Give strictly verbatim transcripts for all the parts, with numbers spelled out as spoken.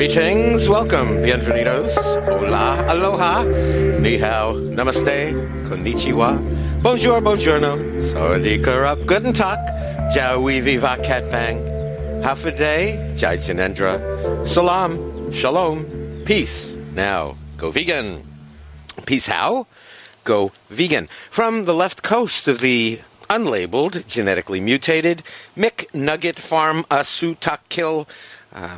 Greetings, welcome, bienvenidos, hola, aloha, ni hao, namaste, konnichiwa, bonjour, buongiorno, sawadee up, guten tag, jawi viva cat bang, half a day, jai janendra, salam, shalom, peace. Now, go vegan. Peace how? Go vegan. From the left coast of the unlabeled, genetically mutated, McNugget Farm Asutakil, uh,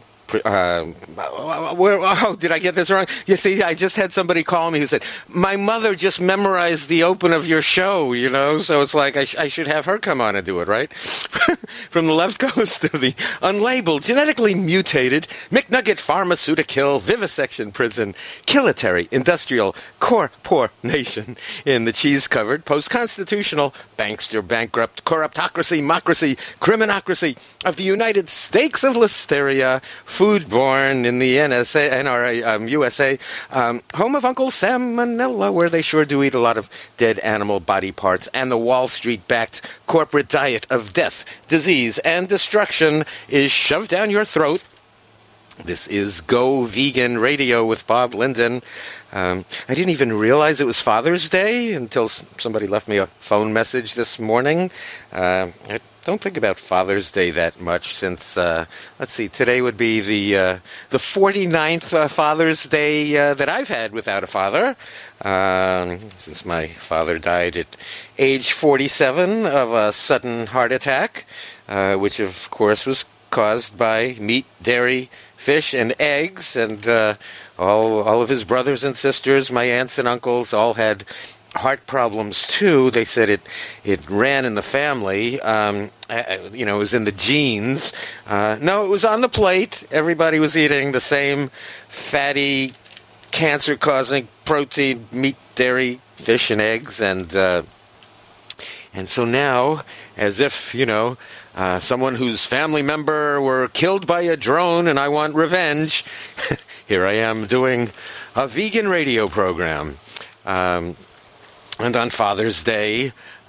Uh, where, oh, did I get this wrong? You see, I just had somebody call me who said, my mother just memorized the open of your show, you know, so it's like I, sh- I should have her come on and do it, right? From the left coast of the unlabeled, genetically mutated, McNugget Pharmaceutical Vivisection Prison, Kilitary Industrial Core Poor Nation in the cheese-covered, post-constitutional, bankster, bankrupt, corruptocracy, mocracy, criminocracy of the United States of Listeria, foodborne in the N S A, N R A, um, U S A, um, home of Uncle Salmonella, where they sure do eat a lot of dead animal body parts, and the Wall Street-backed corporate diet of death, disease, and destruction is shoved down your throat. This is Go Vegan Radio with Bob Linden. Um, I didn't even realize it was Father's Day until somebody left me a phone message this morning. Uh, I don't think about Father's Day that much since, uh, let's see, today would be the uh, the forty-ninth uh, Father's Day uh, that I've had without a father, um, since my father died at age forty-seven of a sudden heart attack, uh, which of course was caused by meat, dairy, fish, and eggs, and uh, all all of his brothers and sisters, my aunts and uncles, all had heart problems too. They said it it ran in the family. Um, you know, it was in the genes. Uh, no, it was on the plate. Everybody was eating the same fatty, cancer-causing protein, meat, dairy, fish, and eggs, and uh, and so now, as if you know. Uh, someone whose family member were killed by a drone and I want revenge. Here I am doing a vegan radio program. Um, and on Father's Day,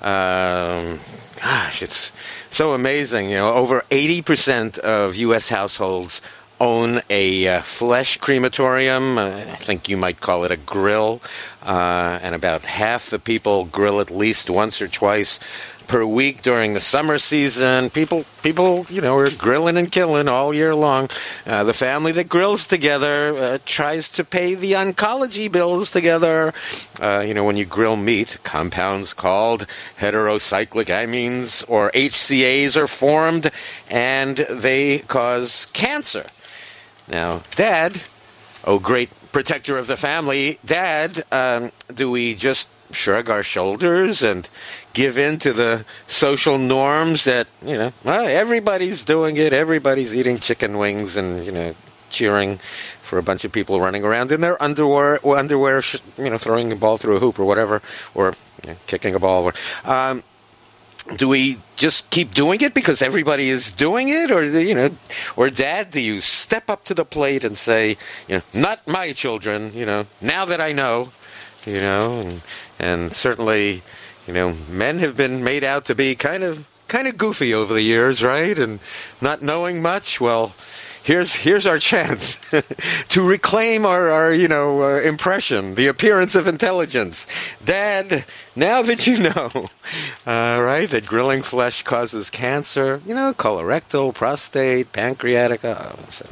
um, gosh, it's so amazing. You know, over eighty percent of U S households own a uh, flesh crematorium. Uh, I think you might call it a grill. Uh, and about half the people grill at least once or twice per week during the summer season. People, people, you know, are grilling and killing all year long. Uh, the family that grills together uh, tries to pay the oncology bills together. Uh, you know, when you grill meat, compounds called heterocyclic amines or H C As are formed, and they cause cancer. Now, Dad, oh great protector of the family, Dad, um, do we just shrug our shoulders and give in to the social norms that, you know, well, everybody's doing it, everybody's eating chicken wings and, you know, cheering for a bunch of people running around in their underwear, or underwear, you know, throwing a ball through a hoop or whatever, or you know, kicking a ball. Um, do we just keep doing it because everybody is doing it? Or, you know, or Dad, do you step up to the plate and say, you know, not my children, you know, now that I know, you know, and, and certainly, you know, men have been made out to be kind of kind of goofy over the years, right? And not knowing much. Well, here's here's our chance to reclaim our, our you know, uh, impression, the appearance of intelligence. Dad, now that you know, uh, right, that grilling flesh causes cancer, you know, colorectal, prostate, pancreatic, uh,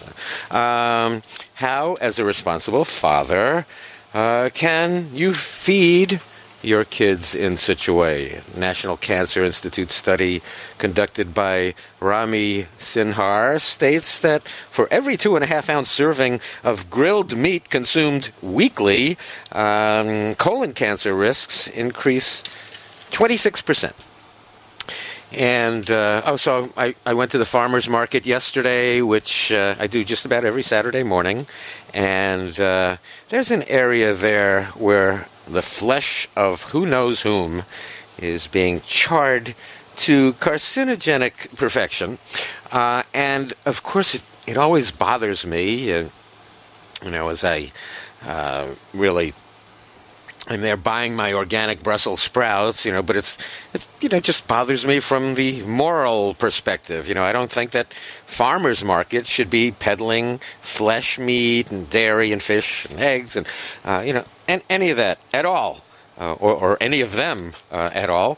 um, how, as a responsible father, Uh, can you feed your kids in such a way? National Cancer Institute study conducted by Rami Sinhar states that for every two and a half ounce serving of grilled meat consumed weekly, um, colon cancer risks increase twenty-six percent. And, uh, oh, so I, I went to the farmer's market yesterday, which uh, I do just about every Saturday morning. And uh, there's an area there where the flesh of who knows whom is being charred to carcinogenic perfection. Uh, and, of course, it, it always bothers me, uh, you know, as I uh, really and they're buying my organic Brussels sprouts, you know, but it's, it's, you know, just bothers me from the moral perspective. You know, I don't think that farmers markets should be peddling flesh, meat, and dairy, and fish, and eggs, and, uh, you know, and any of that at all, uh, or, or any of them uh, at all.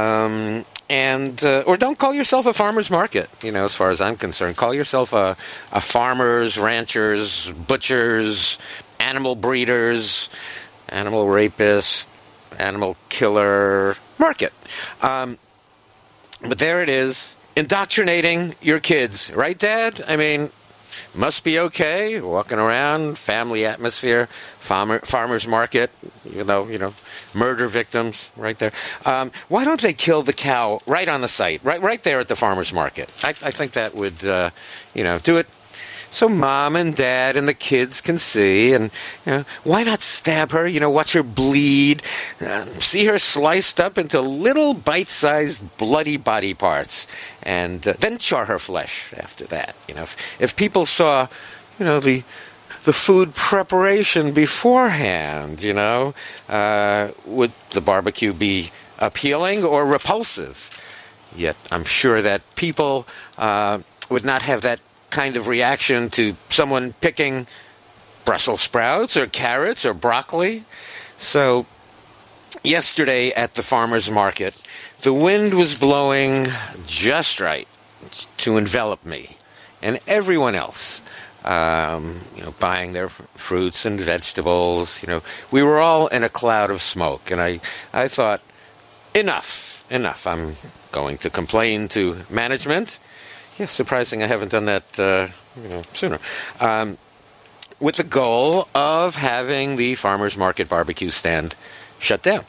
Um, and, uh, or don't call yourself a farmer's market, you know, as far as I'm concerned. Call yourself a, a farmers, ranchers, butchers, animal breeders, animal rapist, animal killer market. Um, but there it is, indoctrinating your kids. Right, Dad? I mean, must be okay, walking around, family atmosphere, farmer, farmer's market, you know, you know, murder victims right there. Um, why don't they kill the cow right on the site, right right there at the farmer's market? I, I think that would, uh, you know, do it so Mom and Dad and the kids can see. And, you know, why not stab her, you know, watch her bleed, uh, see her sliced up into little bite-sized bloody body parts, and uh, then char her flesh after that. You know, if, if people saw, you know, the the food preparation beforehand, you know, uh, would the barbecue be appealing or repulsive? Yet I'm sure that people uh, would not have that kind of reaction to someone picking Brussels sprouts or carrots or broccoli. So yesterday at the farmer's market, the wind was blowing just right to envelop me and everyone else, um, you know, buying their fruits and vegetables. You know, we were all in a cloud of smoke, and I, I thought, enough, enough. I'm going to complain to management. Yes, surprising I haven't done that uh, you know, sooner. Um, with the goal of having the farmer's market barbecue stand shut down.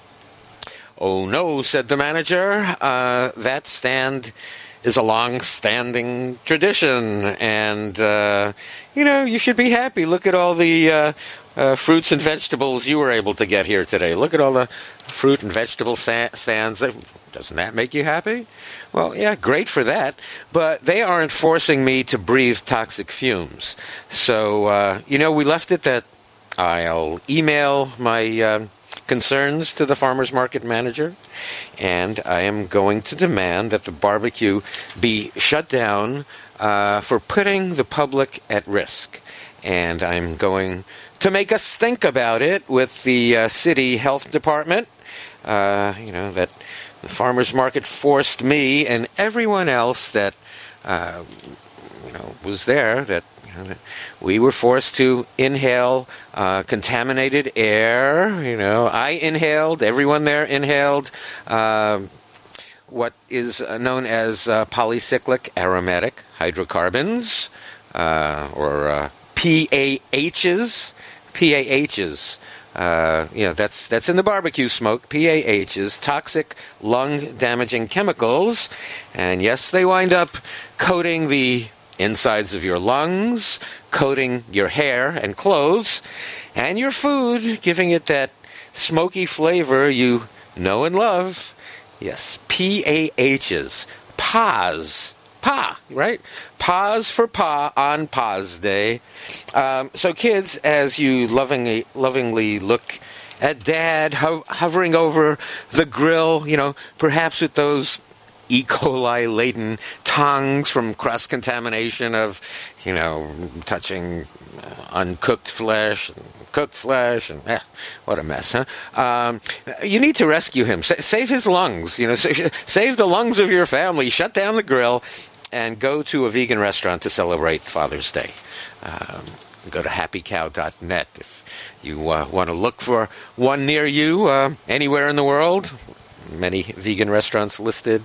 Oh no, said the manager. Uh, that stand is a long-standing tradition, and, uh, you know, you should be happy. Look at all the uh, uh, fruits and vegetables you were able to get here today. Look at all the fruit and vegetable sa- stands. Doesn't that make you happy? Well, yeah, great for that. But they aren't forcing me to breathe toxic fumes. So, uh, you know, we left it that I'll email my uh, concerns to the farmer's market manager, and I am going to demand that the barbecue be shut down uh, for putting the public at risk. And I'm going to make us think about it with the uh, city health department, uh, you know, that the farmer's market forced me and everyone else that, uh, you know, was there, that, you know, that we were forced to inhale uh, contaminated air. You know, I inhaled, everyone there inhaled uh, what is known as uh, polycyclic aromatic hydrocarbons, uh, or uh, P A Hs. P A Hs. Uh, you know, that's that's in the barbecue smoke. P A Hs, toxic, lung-damaging chemicals, and yes, they wind up coating the insides of your lungs, coating your hair and clothes, and your food, giving it that smoky flavor you know and love. Yes, P A Hs, P A S. Pa, right? Pause for Pa on Pa's Day. Um, so kids, as you lovingly, lovingly look at Dad ho- hovering over the grill, you know, perhaps with those E. coli-laden tongues from cross-contamination of, you know, touching uh, uncooked flesh, cooked flesh, and eh, what a mess, huh? Um, you need to rescue him. Sa- save his lungs, you know, sa- save the lungs of your family, shut down the grill, and go to a vegan restaurant to celebrate Father's Day. Um, go to happy cow dot net if you uh, want to look for one near you, uh, anywhere in the world. Many vegan restaurants listed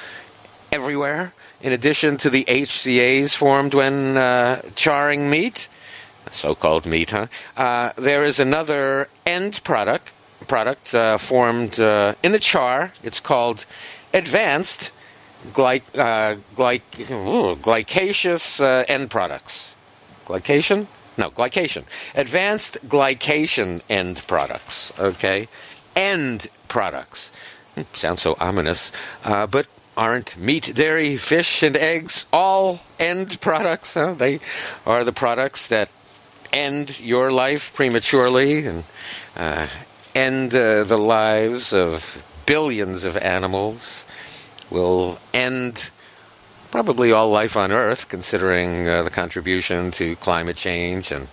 everywhere. In addition to the H C As formed when uh, charring meat, so-called meat, huh? Uh, there is another end product, product uh, formed uh, in the char. It's called advanced Gly- uh, gly- ooh, glycaceous uh, end products. Glycation? No, glycation. Advanced glycation end products. Okay? End products. Hmm, sounds so ominous. Uh, but aren't meat, dairy, fish, and eggs all end products? Huh? They are the products that end your life prematurely and uh, end uh, the lives of billions of animals, will end probably all life on Earth, considering uh, the contribution to climate change and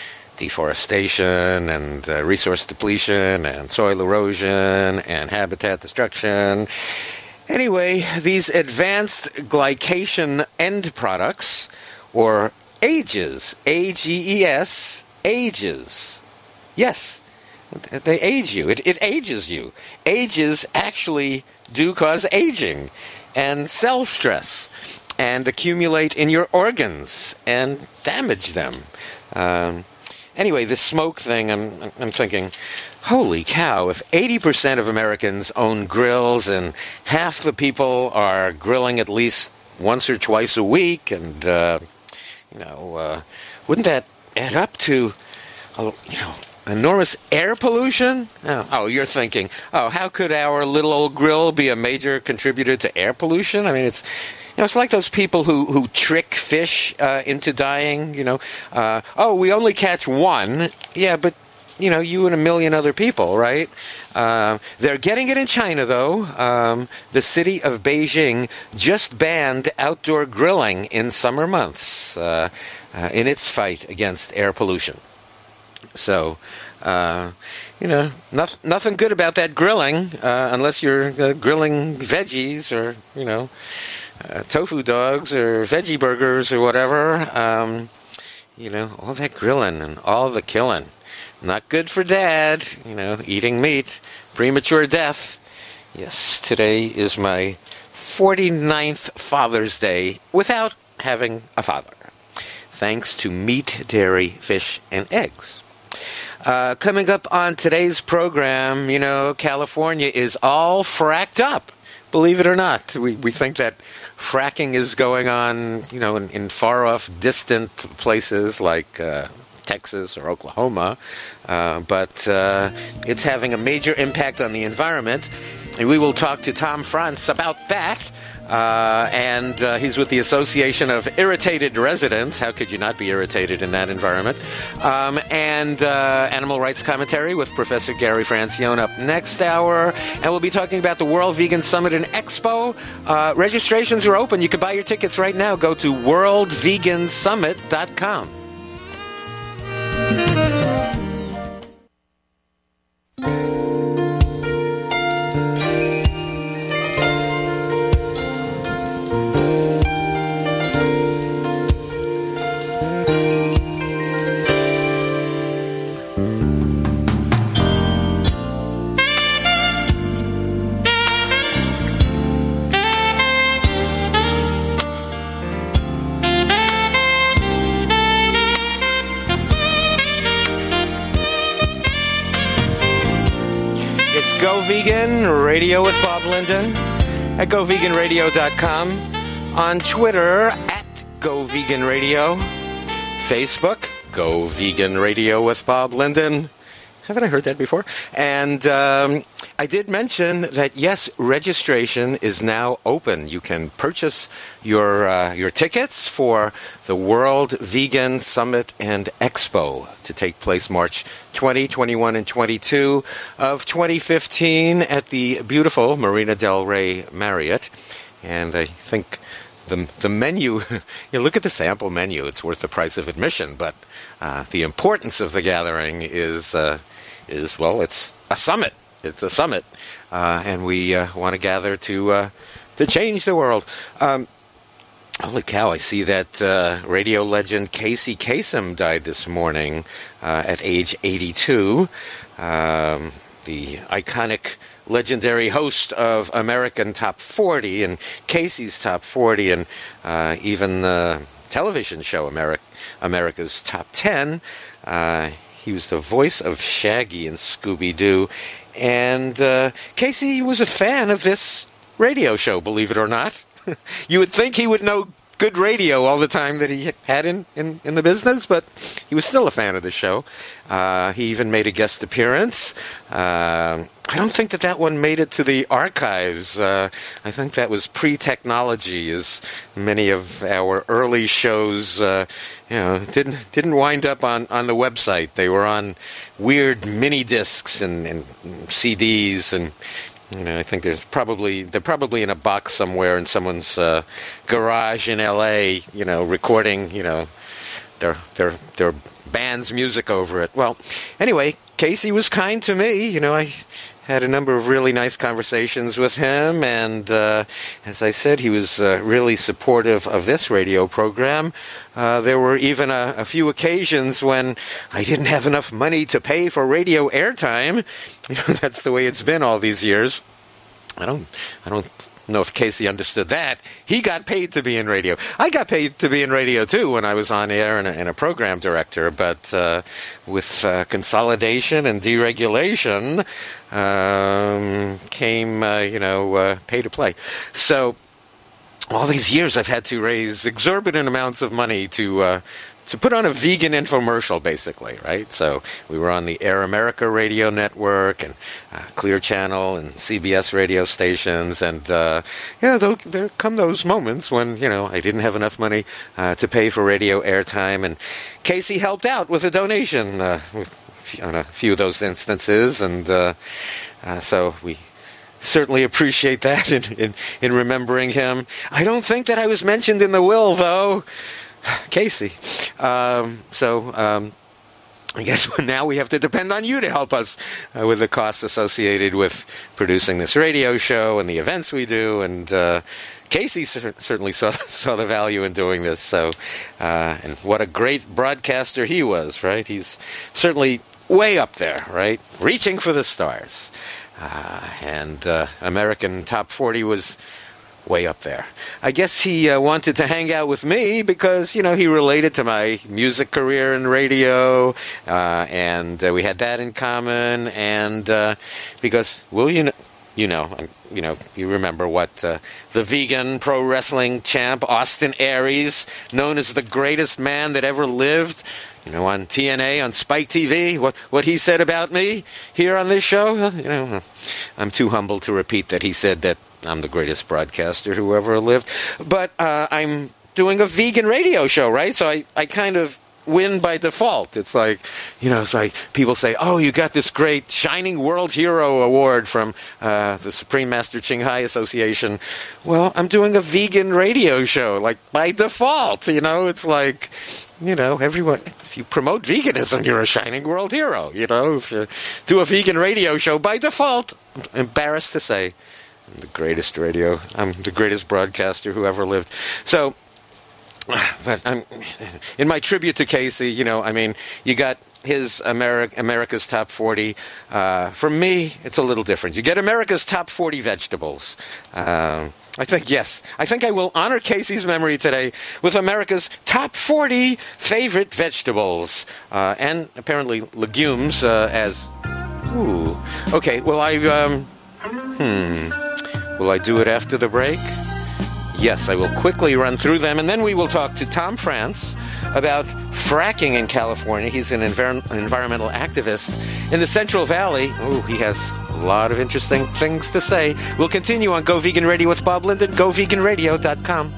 deforestation and uh, resource depletion and soil erosion and habitat destruction. Anyway, these advanced glycation end products, or AGEs, A G E S, AGEs. Yes, they age you. It, it ages you. AGEs actually do cause aging and cell stress and accumulate in your organs and damage them. Um, anyway, this smoke thing, I'm, I'm thinking, holy cow, if eighty percent of Americans own grills and half the people are grilling at least once or twice a week, and, uh, you know, uh, wouldn't that add up to, uh, you know, enormous air pollution? Oh, oh, you're thinking, oh, how could our little old grill be a major contributor to air pollution? I mean, it's, you know, it's like those people who, who trick fish uh, into dying, you know. Uh, oh, we only catch one. Yeah, but, you know, you and a million other people, right? Uh, they're getting it in China, though. Um, the city of Beijing just banned outdoor grilling in summer months uh, uh, in its fight against air pollution. So, uh, you know, not, nothing good about that grilling, uh, unless you're uh, grilling veggies or, you know, uh, tofu dogs or veggie burgers or whatever. Um, you know, all that grilling and all the killing. Not good for Dad, you know, eating meat, premature death. Yes, today is my forty-ninth Father's Day without having a father. Thanks to meat, dairy, fish, and eggs. Uh, coming up on today's program, you know, California is all fracked up. Believe it or not, we we think that fracking is going on, you know, in, in far-off, distant places like uh, Texas or Oklahoma, uh, but uh, it's having a major impact on the environment, and we will talk to Tom Frantz about that. Uh, and uh, he's with the Association of Irritated Residents. How could you not be irritated in that environment? Um, and uh, Animal Rights Commentary with Professor Gary Francione up next hour. And we'll be talking about the World Vegan Summit and Expo. Uh, registrations are open. You can buy your tickets right now. Go to world vegan summit dot com. Go Vegan Radio with Bob Linden at go vegan radio dot com, on Twitter at Go Vegan Radio, Facebook Go Vegan Radio with Bob Linden. Haven't I heard that before? And um, I did mention that, yes, registration is now open. You can purchase your uh, your tickets for the World Vegan Summit and Expo to take place March twentieth, twenty-first, and twenty-second of twenty fifteen at the beautiful Marina del Rey Marriott. And I think the the menu, you look at the sample menu, it's worth the price of admission, but uh, the importance of the gathering is... Uh, is, well, it's a summit. It's a summit. Uh, and we uh, want to gather to uh, to change the world. Um, holy cow, I see that uh, radio legend Casey Kasem died this morning uh, at age eighty-two. Um, the iconic, legendary host of American Top forty and Casey's Top forty, and uh, even the television show Ameri- America's Top ten. Uh, He was the voice of Shaggy and Scooby-Doo. And uh, Casey was a fan of this radio show, believe it or not. You would think he would know good radio all the time that he had in, in, in the business, but he was still a fan of the show. Uh, he even made a guest appearance. Uh, I don't think that that one made it to the archives. Uh, I think that was pre-technology, as many of our early shows, uh, you know, didn't didn't wind up on, on the website. They were on weird mini discs and, and C Ds, and you know, I think there's probably they're probably in a box somewhere in someone's uh, garage in L A. You know, recording, you know, their their their band's music over it. Well, anyway, Casey was kind to me. You know, I had a number of really nice conversations with him, and uh, as I said, he was uh, really supportive of this radio program. Uh, there were even a, a few occasions when I didn't have enough money to pay for radio airtime. You know, that's the way it's been all these years. I don't, I don't know if Casey understood that. He got paid to be in radio. I got paid to be in radio too when I was on air and a, and a program director, but uh, with uh, consolidation and deregulation um, came, uh, you know, uh, pay to play. So all these years I've had to raise exorbitant amounts of money to uh, to put on a vegan infomercial, basically, right? So we were on the Air America radio network and uh, Clear Channel and C B S radio stations, and uh, yeah, there come those moments when, you know, I didn't have enough money uh, to pay for radio airtime, and Casey helped out with a donation uh, with, on a few of those instances, and uh, uh, so we certainly appreciate that in, in, in remembering him. I don't think that I was mentioned in the will, though. Casey. Um, so um, I guess now we have to depend on you to help us uh, with the costs associated with producing this radio show and the events we do. And uh, Casey cer- certainly saw, saw the value in doing this. So, uh, and what a great broadcaster he was, right? He's certainly way up there, right? Reaching for the stars. Uh, and uh, American Top forty was way up there. I guess he uh, wanted to hang out with me because, you know, he related to my music career in radio, uh, and uh, we had that in common, and uh, because, well, you know, you know, you know, you remember what uh, the vegan pro wrestling champ, Austin Aries, known as the greatest man that ever lived, you know, on T N A, on Spike T V, what what he said about me here on this show, you know, I'm too humble to repeat that he said that I'm the greatest broadcaster who ever lived. But uh, I'm doing a vegan radio show, right? So I, I kind of win by default. It's like, you know, it's like people say, oh, you got this great Shining World Hero Award from uh, the Supreme Master Ching Hai Association. Well, I'm doing a vegan radio show, like by default, you know? It's like, you know, everyone, if you promote veganism, you're a Shining World Hero, you know? If you do a vegan radio show, by default, I'm embarrassed to say, I'm the greatest radio, I'm the greatest broadcaster who ever lived. So, but I'm, in my tribute to Casey, you know, I mean, you got his Ameri- America's Top forty. Uh, for me, it's a little different. You get America's Top forty vegetables. Uh, I think, yes, I think I will honor Casey's memory today with America's Top forty favorite vegetables. Uh, and apparently legumes uh, as, ooh, okay, well, I, um, hmm... Will I do it after the break? Yes, I will quickly run through them, and then we will talk to Tom France about fracking in California. He's an envir- environmental activist in the Central Valley. Oh, he has a lot of interesting things to say. We'll continue on Go Vegan Radio with Bob Linden, go vegan radio dot com.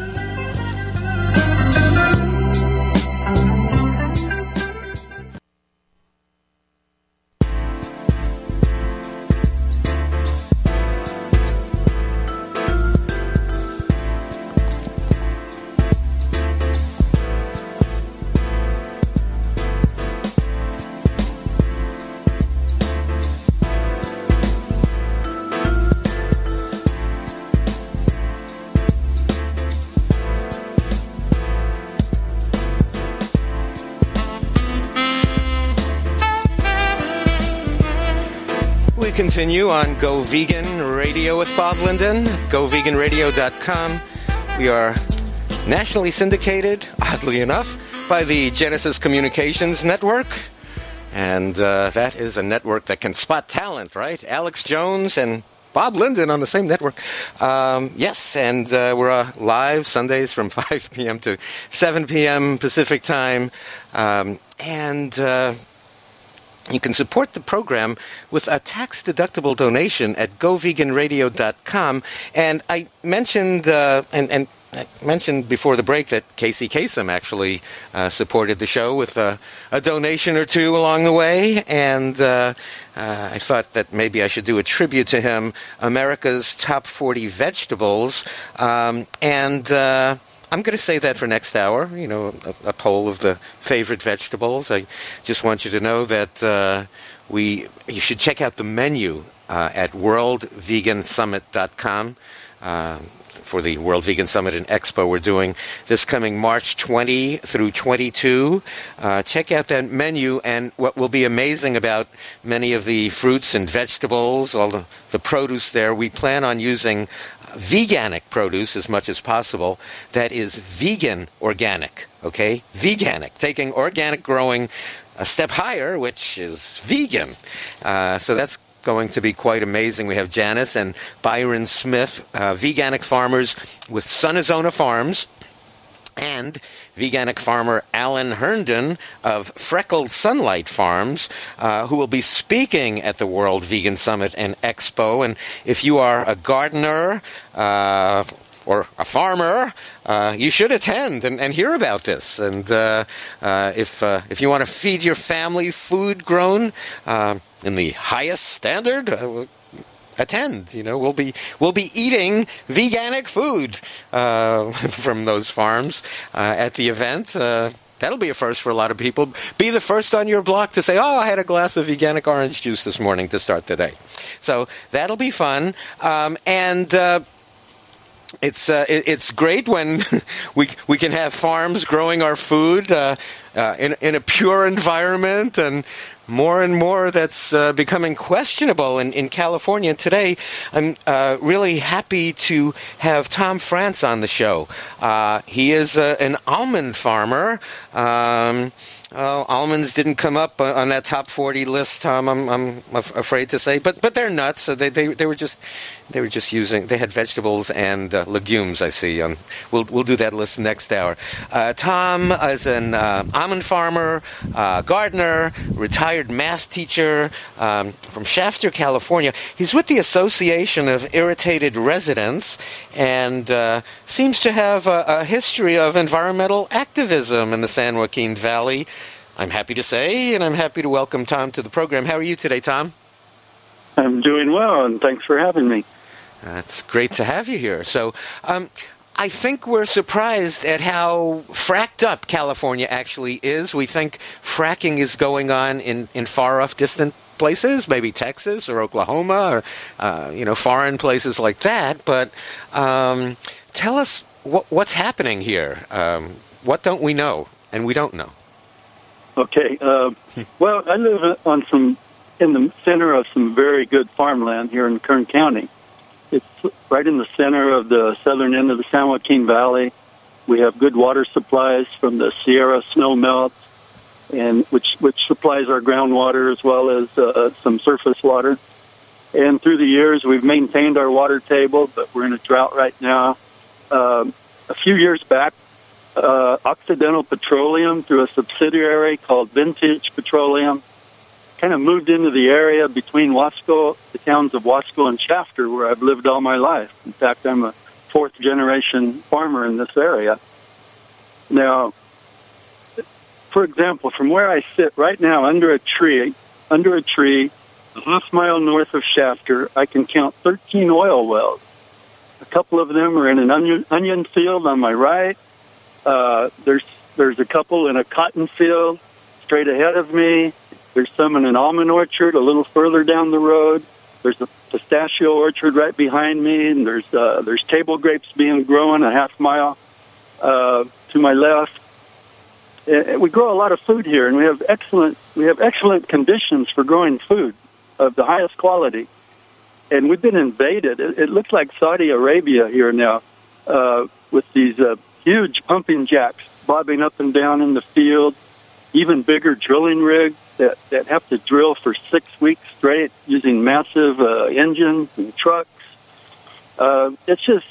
Continue on Go Vegan Radio with Bob Linden, go vegan radio dot com. We are nationally syndicated, oddly enough, by the Genesis Communications Network. And uh, that is a network that can spot talent, right? Alex Jones and Bob Linden on the same network. Um, yes, and uh, we're uh, live Sundays from five p.m. to seven p.m. Pacific time. Um, and uh, you can support the program with a tax-deductible donation at go vegan radio dot com. And I mentioned, uh, and, and I mentioned before the break that Casey Kasem actually uh, supported the show with a, a donation or two along the way, and uh, uh, I thought that maybe I should do a tribute to him, America's Top forty Vegetables, um, and uh, I'm going to say that for next hour, you know, a, a poll of the favorite vegetables. I just want you to know that uh, we you should check out the menu uh, at world vegan summit dot com. Uh, for the World Vegan Summit and Expo we're doing this coming March twentieth through twenty-second. Uh, check out that menu, and what will be amazing about many of the fruits and vegetables, all the, the produce there, we plan on using veganic produce as much as possible. That is vegan organic, okay? Veganic, taking organic growing a step higher, which is vegan. Uh, so that's going to be quite amazing. We have Janice and Byron Smith, uh, veganic farmers with Sunazona Farms, and veganic farmer Alan Herndon of Freckled Sunlight Farms, uh, who will be speaking at the World Vegan Summit and Expo. And if you are a gardener, uh, or a farmer, uh, you should attend and, and hear about this. And uh, uh, if uh, if you want to feed your family food grown uh, in the highest standard, uh, attend. You know, we'll be we'll be eating veganic food uh, from those farms uh, at the event. Uh, That'll be a first for a lot of people. Be the first on your block to say, oh, I had a glass of veganic orange juice this morning to start the day. So that'll be fun. Um, and uh, It's uh, it, it's great when we we can have farms growing our food uh, uh, in in a pure environment, and more and more that's uh, becoming questionable in, in California. And today, I'm uh, really happy to have Tom France on the show. Uh, he is uh, an almond farmer. Um, Oh, almonds didn't come up on that top forty list, Tom. I'm, I'm afraid to say, but but they're nuts. So they they they were just they were just using. They had vegetables and uh, legumes. I see. Um, we'll we'll do that list next hour. Uh, Tom is an uh, almond farmer, uh, gardener, retired math teacher um, from Shafter, California. He's with the Association of Irritated Residents, and uh, seems to have a, a history of environmental activism in the San Joaquin Valley. I'm happy to say, and I'm happy to welcome Tom to the program. How are you today, Tom? I'm doing well, and thanks for having me. That's great to have you here. So um, I think we're surprised at how fracked up California actually is. We think fracking is going on in, in far-off distant places, maybe Texas or Oklahoma or, uh, you know, foreign places like that. But um, tell us what, what's happening here. Um, what don't we know, and we don't know? Okay. Uh, well, I live on some in the center of some very good farmland here in Kern County. It's right in the center of the southern end of the San Joaquin Valley. We have good water supplies from the Sierra snow melts, and which which supplies our groundwater as well as uh, some surface water. And through the years, we've maintained our water table, but we're in a drought right now. Um, a few years back, Uh, Occidental Petroleum, through a subsidiary called Vintage Petroleum, kind of moved into the area between Wasco, the towns of Wasco and Shafter, where I've lived all my life. In fact, I'm a fourth-generation farmer in this area. Now, for example, from where I sit right now under a tree, under a tree, a half mile north of Shafter, I can count thirteen oil wells. A couple of them are in an onion, onion field on my right. Uh, there's there's a couple in a cotton field straight ahead of me. There's some in an almond orchard a little further down the road. There's a pistachio orchard right behind me, and there's uh, there's table grapes being grown a half mile uh, to my left. And we grow a lot of food here, and we have excellent we have excellent conditions for growing food of the highest quality. And we've been invaded. It, it looks like Saudi Arabia here now uh, with these. Uh, Huge pumping jacks bobbing up and down in the field, even bigger drilling rigs. that, that have to drill for six weeks straight using massive uh, engines and trucks. Uh, it's just,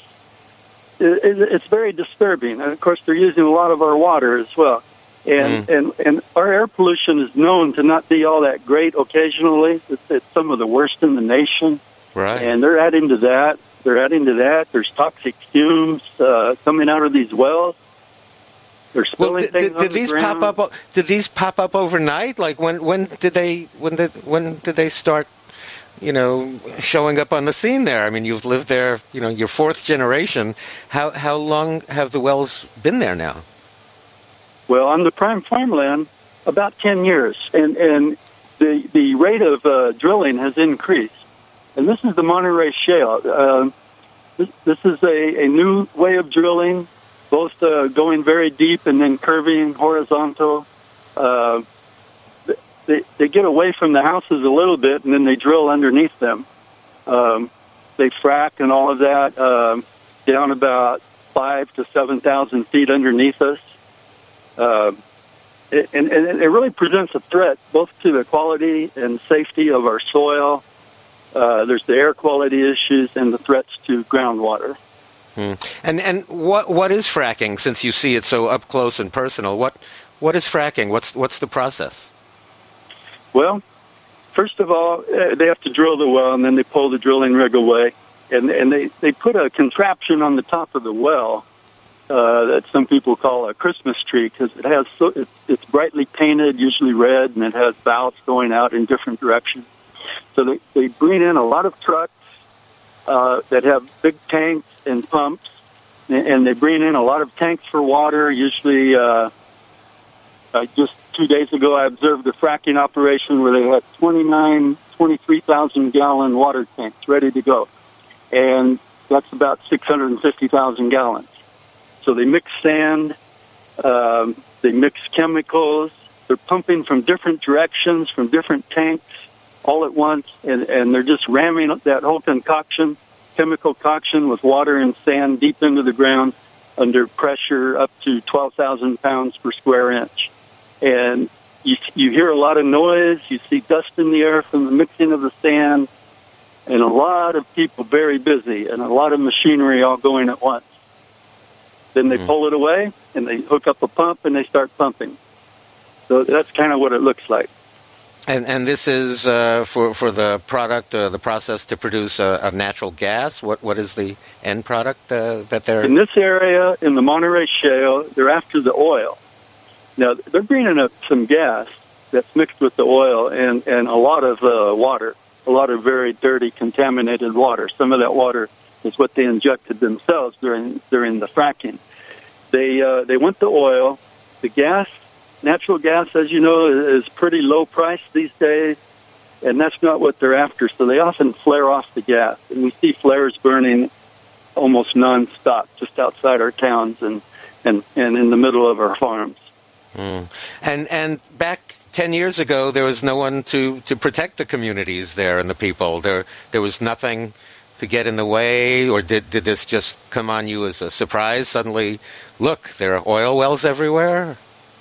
it, it's very disturbing. And, of course, they're using a lot of our water as well. And, mm. and, and our air pollution is known to not be all that great occasionally. It's, it's some of the worst in the nation. Right. And they're adding to that. They're adding to that. There's toxic fumes uh, coming out of these wells. They're spilling well, did, things did, on did the these ground. pop up? Did these pop up overnight? Like when? When did they? When did? When did they start? You know, showing up on the scene there. I mean, you've lived there. You know, your fourth generation. How how long have the wells been there now? Well, on the prime farmland, about ten years, and and the the rate of uh, drilling has increased. And this is the Monterey Shale. Uh, this, this is a, a new way of drilling, both uh, going very deep and then curving horizontal. Uh, they, they get away from the houses a little bit, and then they drill underneath them. Um, they frack and all of that uh, down about five to seven thousand feet underneath us. Uh, it, and, and it really presents a threat both to the quality and safety of our soil. Uh, there's the air quality issues and the threats to groundwater. Hmm. And and what what is fracking? Since you see it so up close and personal, what what is fracking? What's what's the process? Well, first of all, uh, they have to drill the well, and then they pull the drilling rig away, and and they, they put a contraption on the top of the well uh, that some people call a Christmas tree because it has so it's, it's brightly painted, usually red, and it has valves going out in different directions. So they, they bring in a lot of trucks uh, that have big tanks and pumps, and they bring in a lot of tanks for water. Usually, uh, uh, just two days ago, I observed a fracking operation where they had twenty-nine, twenty-three thousand gallon water tanks ready to go, and that's about six hundred fifty thousand gallons. So they mix sand, um, they mix chemicals. They're pumping from different directions, from different tanks, all at once, and, and they're just ramming up that whole concoction, chemical concoction with water and sand deep into the ground under pressure up to twelve thousand pounds per square inch. And you, you hear a lot of noise, you see dust in the air from the mixing of the sand, and a lot of people very busy, and a lot of machinery all going at once. Then they mm-hmm. pull it away, and they hook up a pump, and they start pumping. So that's kind of what it looks like. And and this is uh, for for the product, uh, the process to produce a, a natural gas. What what is the end product uh, that they're in this area in the Monterey Shale? They're after the oil. Now they're bringing up some gas that's mixed with the oil and and a lot of uh, water, a lot of very dirty, contaminated water. Some of that water is what they injected themselves during during the fracking. They uh, they want the oil, the gas. Natural gas, as you know, is pretty low price these days, and that's not what they're after. So they often flare off the gas, and we see flares burning almost nonstop just outside our towns and, and, and in the middle of our farms. Mm. And and back ten years ago, there was no one to, to protect the communities there and the people. There there was nothing to get in the way, or did, did this just come on you as a surprise? Suddenly, look, there are oil wells everywhere?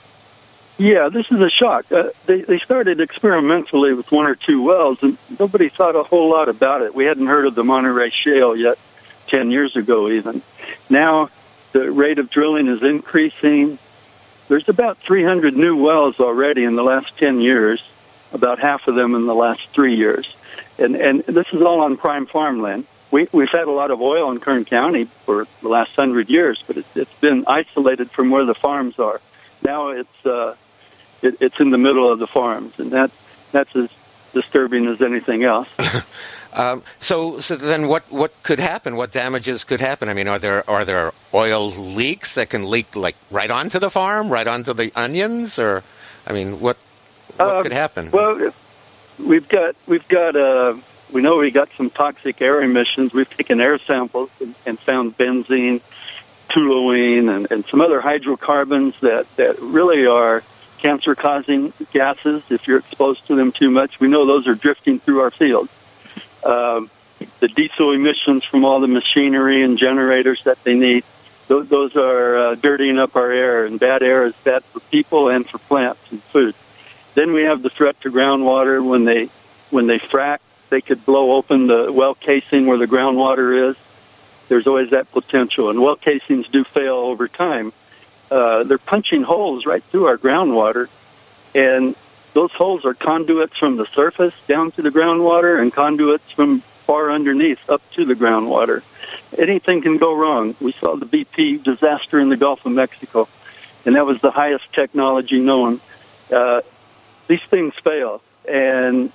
Yeah, this is a shock. Uh, they, they started experimentally with one or two wells, and nobody thought a whole lot about it. We hadn't heard of the Monterey Shale yet ten years ago even. Now the rate of drilling is increasing. There's about three hundred new wells already in the last ten years, about half of them in the last three years. And, and this is all on prime farmland. We, we've had a lot of oil in Kern County for the last hundred years, but it's, it's been isolated from where the farms are. Now it's uh, it, it's in the middle of the farms, and that that's as disturbing as anything else. um, so, so then, what, what could happen? What damages could happen? I mean, are there are there oil leaks that can leak like right onto the farm, right onto the onions, or I mean, what what uh, could happen? Well, we've got we've got uh, we know we got some toxic air emissions. We've taken air samples and, and found benzene, toluene, and, and some other hydrocarbons that, that really are cancer-causing gases if you're exposed to them too much. We know those are drifting through our fields. Um, the diesel emissions from all the machinery and generators that they need, those, those are uh, dirtying up our air, and bad air is bad for people and for plants and food. Then we have the threat to groundwater. When they when they frack, they could blow open the well casing where the groundwater is. There's always that potential. And well casings do fail over time. Uh, they're punching holes right through our groundwater. And those holes are conduits from the surface down to the groundwater and conduits from far underneath up to the groundwater. Anything can go wrong. We saw the B P disaster in the Gulf of Mexico, and that was the highest technology known. Uh, these things fail, and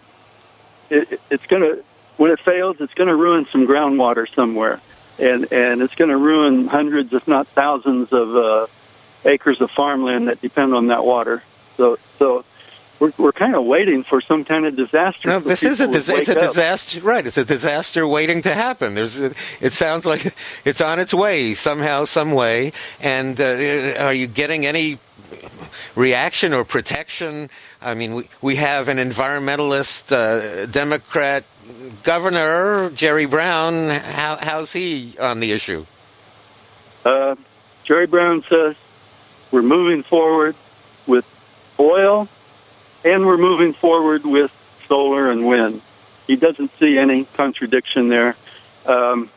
it, it's going to, when it fails, it's going to ruin some groundwater somewhere, and, and it's going to ruin hundreds, if not thousands, of uh, acres of farmland that depend on that water. So, so we're we're kind of waiting for some kind of disaster. No, this is a dis- it's a up. disaster, right? It's a disaster waiting to happen. There's, a, it sounds like it's on its way somehow, some way. And uh, are you getting any reaction or protection? I mean, we we have an environmentalist uh, Democrat governor, Jerry Brown. How how's he on the issue? Uh, Jerry Brown says we're moving forward with oil, and we're moving forward with solar and wind. He doesn't see any contradiction there. Um,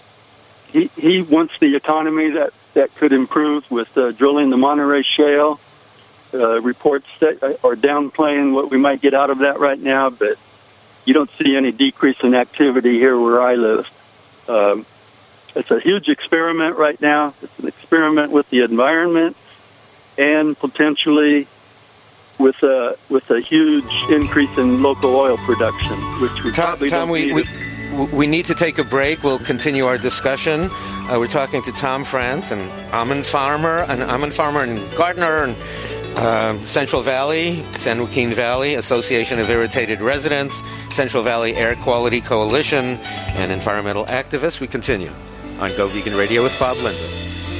he he wants the economy that, that could improve with uh, drilling the Monterey Shale. Uh, reports that are downplaying what we might get out of that right now, but you don't see any decrease in activity here where I live. Um, it's a huge experiment right now. It's an experiment with the environment and potentially with a with a huge increase in local oil production, which we Tom, probably Tom don't we, need. we we need to take a break. We'll continue our discussion. Uh, we're talking to Tom France, an almond farmer, an almond farmer and gardener in uh, Central Valley, San Joaquin Valley, Association of Irritated Residents, Central Valley Air Quality Coalition, and environmental activist. We continue on Go Vegan Radio with Bob Linden.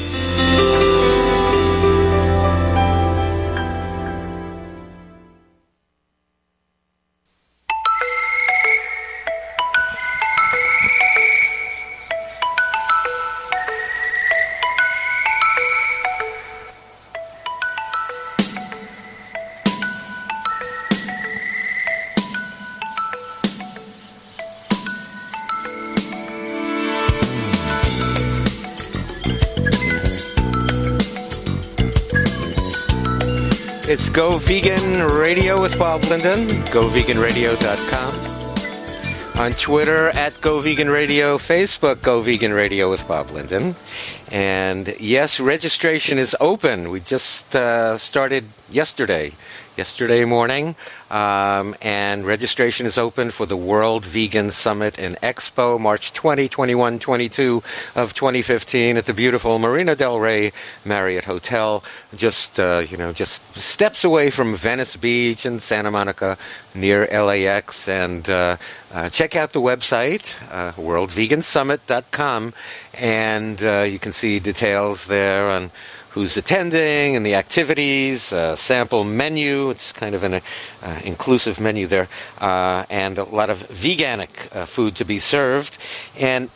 It's Go Vegan Radio with Bob Linden, go vegan radio dot com. On Twitter, at Go Vegan Radio, Facebook, Go Vegan Radio with Bob Linden. And yes, registration is open. We just uh, started yesterday, yesterday morning. Um, and registration is open for the World Vegan Summit and Expo, March twentieth, twenty-first, twenty-second of twenty fifteen at the beautiful Marina del Rey Marriott Hotel, just, uh, you know, just steps away from Venice Beach and Santa Monica near L A X. And uh, uh, check out the website, uh, world vegan summit dot com, and uh, you can see details there on who's attending and the activities, uh, sample menu. It's kind of an uh, inclusive menu there, uh, and a lot of veganic uh, food to be served. And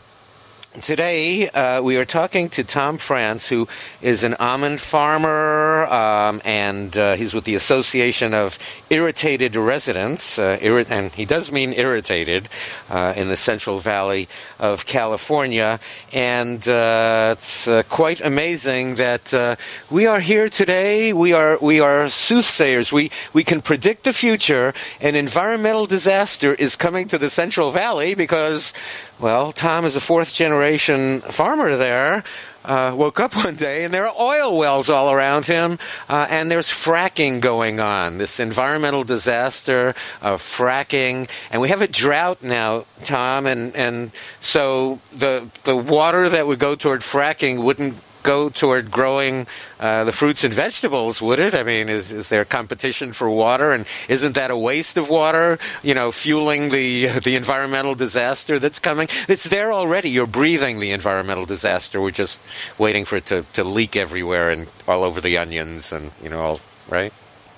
today uh, we are talking to Tom France, who is an almond farmer, um, and uh, he's with the Association of Irritated Residents, uh, irri- and he does mean irritated, uh, in the Central Valley of California. And uh, it's uh, quite amazing that uh, we are here today. We are we are soothsayers. We we can predict the future. An environmental disaster is coming to the Central Valley because, well, Tom is a fourth-generation farmer there. Uh, woke up one day and there are oil wells all around him, uh, and there's fracking going on. This environmental disaster of fracking, and we have a drought now, Tom, and, and so the the water that would go toward fracking wouldn't go toward growing uh, the fruits and vegetables, would it? I mean, is is there competition for water, and isn't that a waste of water, you know, fueling the the environmental disaster that's coming? It's there already. You're breathing the environmental disaster. We're just waiting for it to, to leak everywhere and all over the onions and, you know, all, right?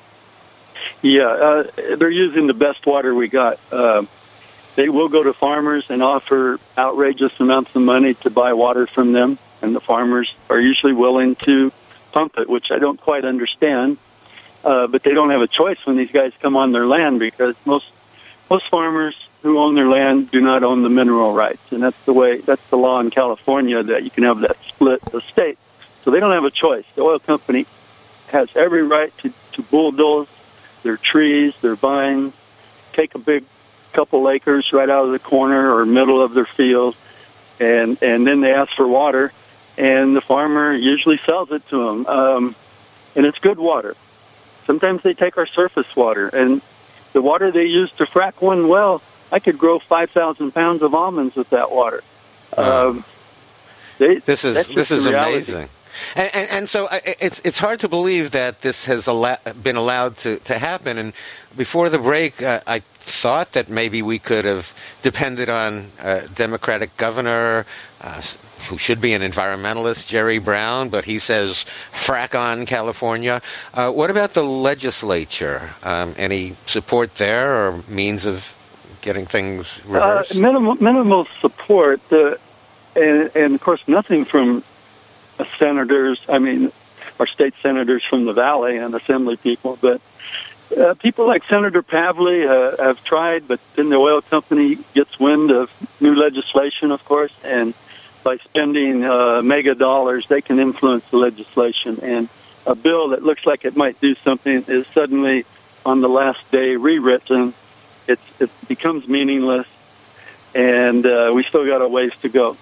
Yeah, uh, they're using the best water we got. Uh, they will go to farmers and offer outrageous amounts of money to buy water from them, and the farmers are usually willing to pump it, which I don't quite understand. Uh, but they don't have a choice when these guys come on their land, because most most farmers who own their land do not own the mineral rights, and that's the way that's the law in California, that you can have that split estate. So they don't have a choice. The oil company has every right to, to bulldoze their trees, their vines, take a big couple acres right out of the corner or middle of their field, and and then they ask for water, and the farmer usually sells it to them, um, and it's good water. Sometimes they take our surface water, and the water they use to frack one well, I could grow five thousand pounds of almonds with that water. Wow. Um, they, this is this is amazing. And, and, and so it's it's hard to believe that this has al- been allowed to, to happen. And before the break, uh, I thought that maybe we could have depended on a Democratic governor uh, who should be an environmentalist, Jerry Brown, but he says frack on California. Uh, what about the legislature? Um, any support there or means of getting things reversed? Uh, minimal, minimal support, uh, and, and of course nothing from senators, I mean, our state senators from the Valley and assembly people, but uh, people like Senator Pavley uh, have tried, but then the oil company gets wind of new legislation, of course, and by spending uh, mega dollars, they can influence the legislation. And a bill that looks like it might do something is suddenly, on the last day, rewritten. It's, it becomes meaningless, and uh, we still got a ways to go.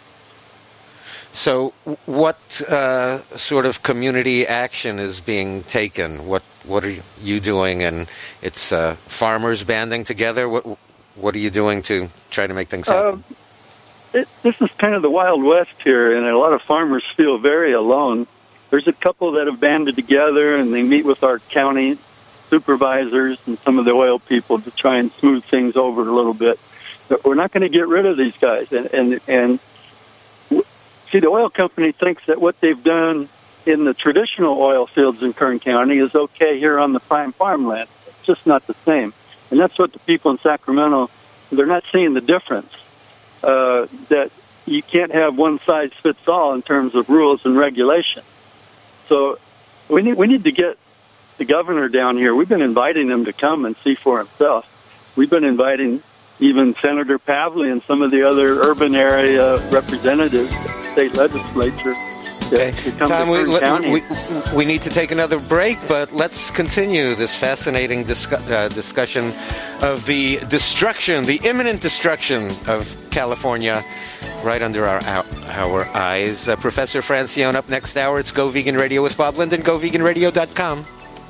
So what uh, sort of community action is being taken? What what are you doing? And it's uh, farmers banding together? What what are you doing to try to make things happen? Uh, it, this is kind of the Wild West here, and a lot of farmers feel very alone. There's a couple that have banded together, and they meet with our county supervisors and some of the oil people to try and smooth things over a little bit. But we're not going to get rid of these guys, and and, and see, the oil company thinks that what they've done in the traditional oil fields in Kern County is okay here on the prime farmland. It's just not the same. And that's what the people in Sacramento, they're not seeing the difference, uh, that you can't have one size fits all in terms of rules and regulations. So we need, we need to get the governor down here. We've been inviting him to come and see for himself. We've been inviting even Senator Pavley and some of the other urban area representatives, state legislature. Okay, Tom, we, we, we need to take another break, but let's continue this fascinating discu- uh, discussion of the destruction, the imminent destruction of California right under our our, our eyes. Uh, Professor Francione up next hour. It's Go Vegan Radio with Bob Linden, go vegan radio dot com.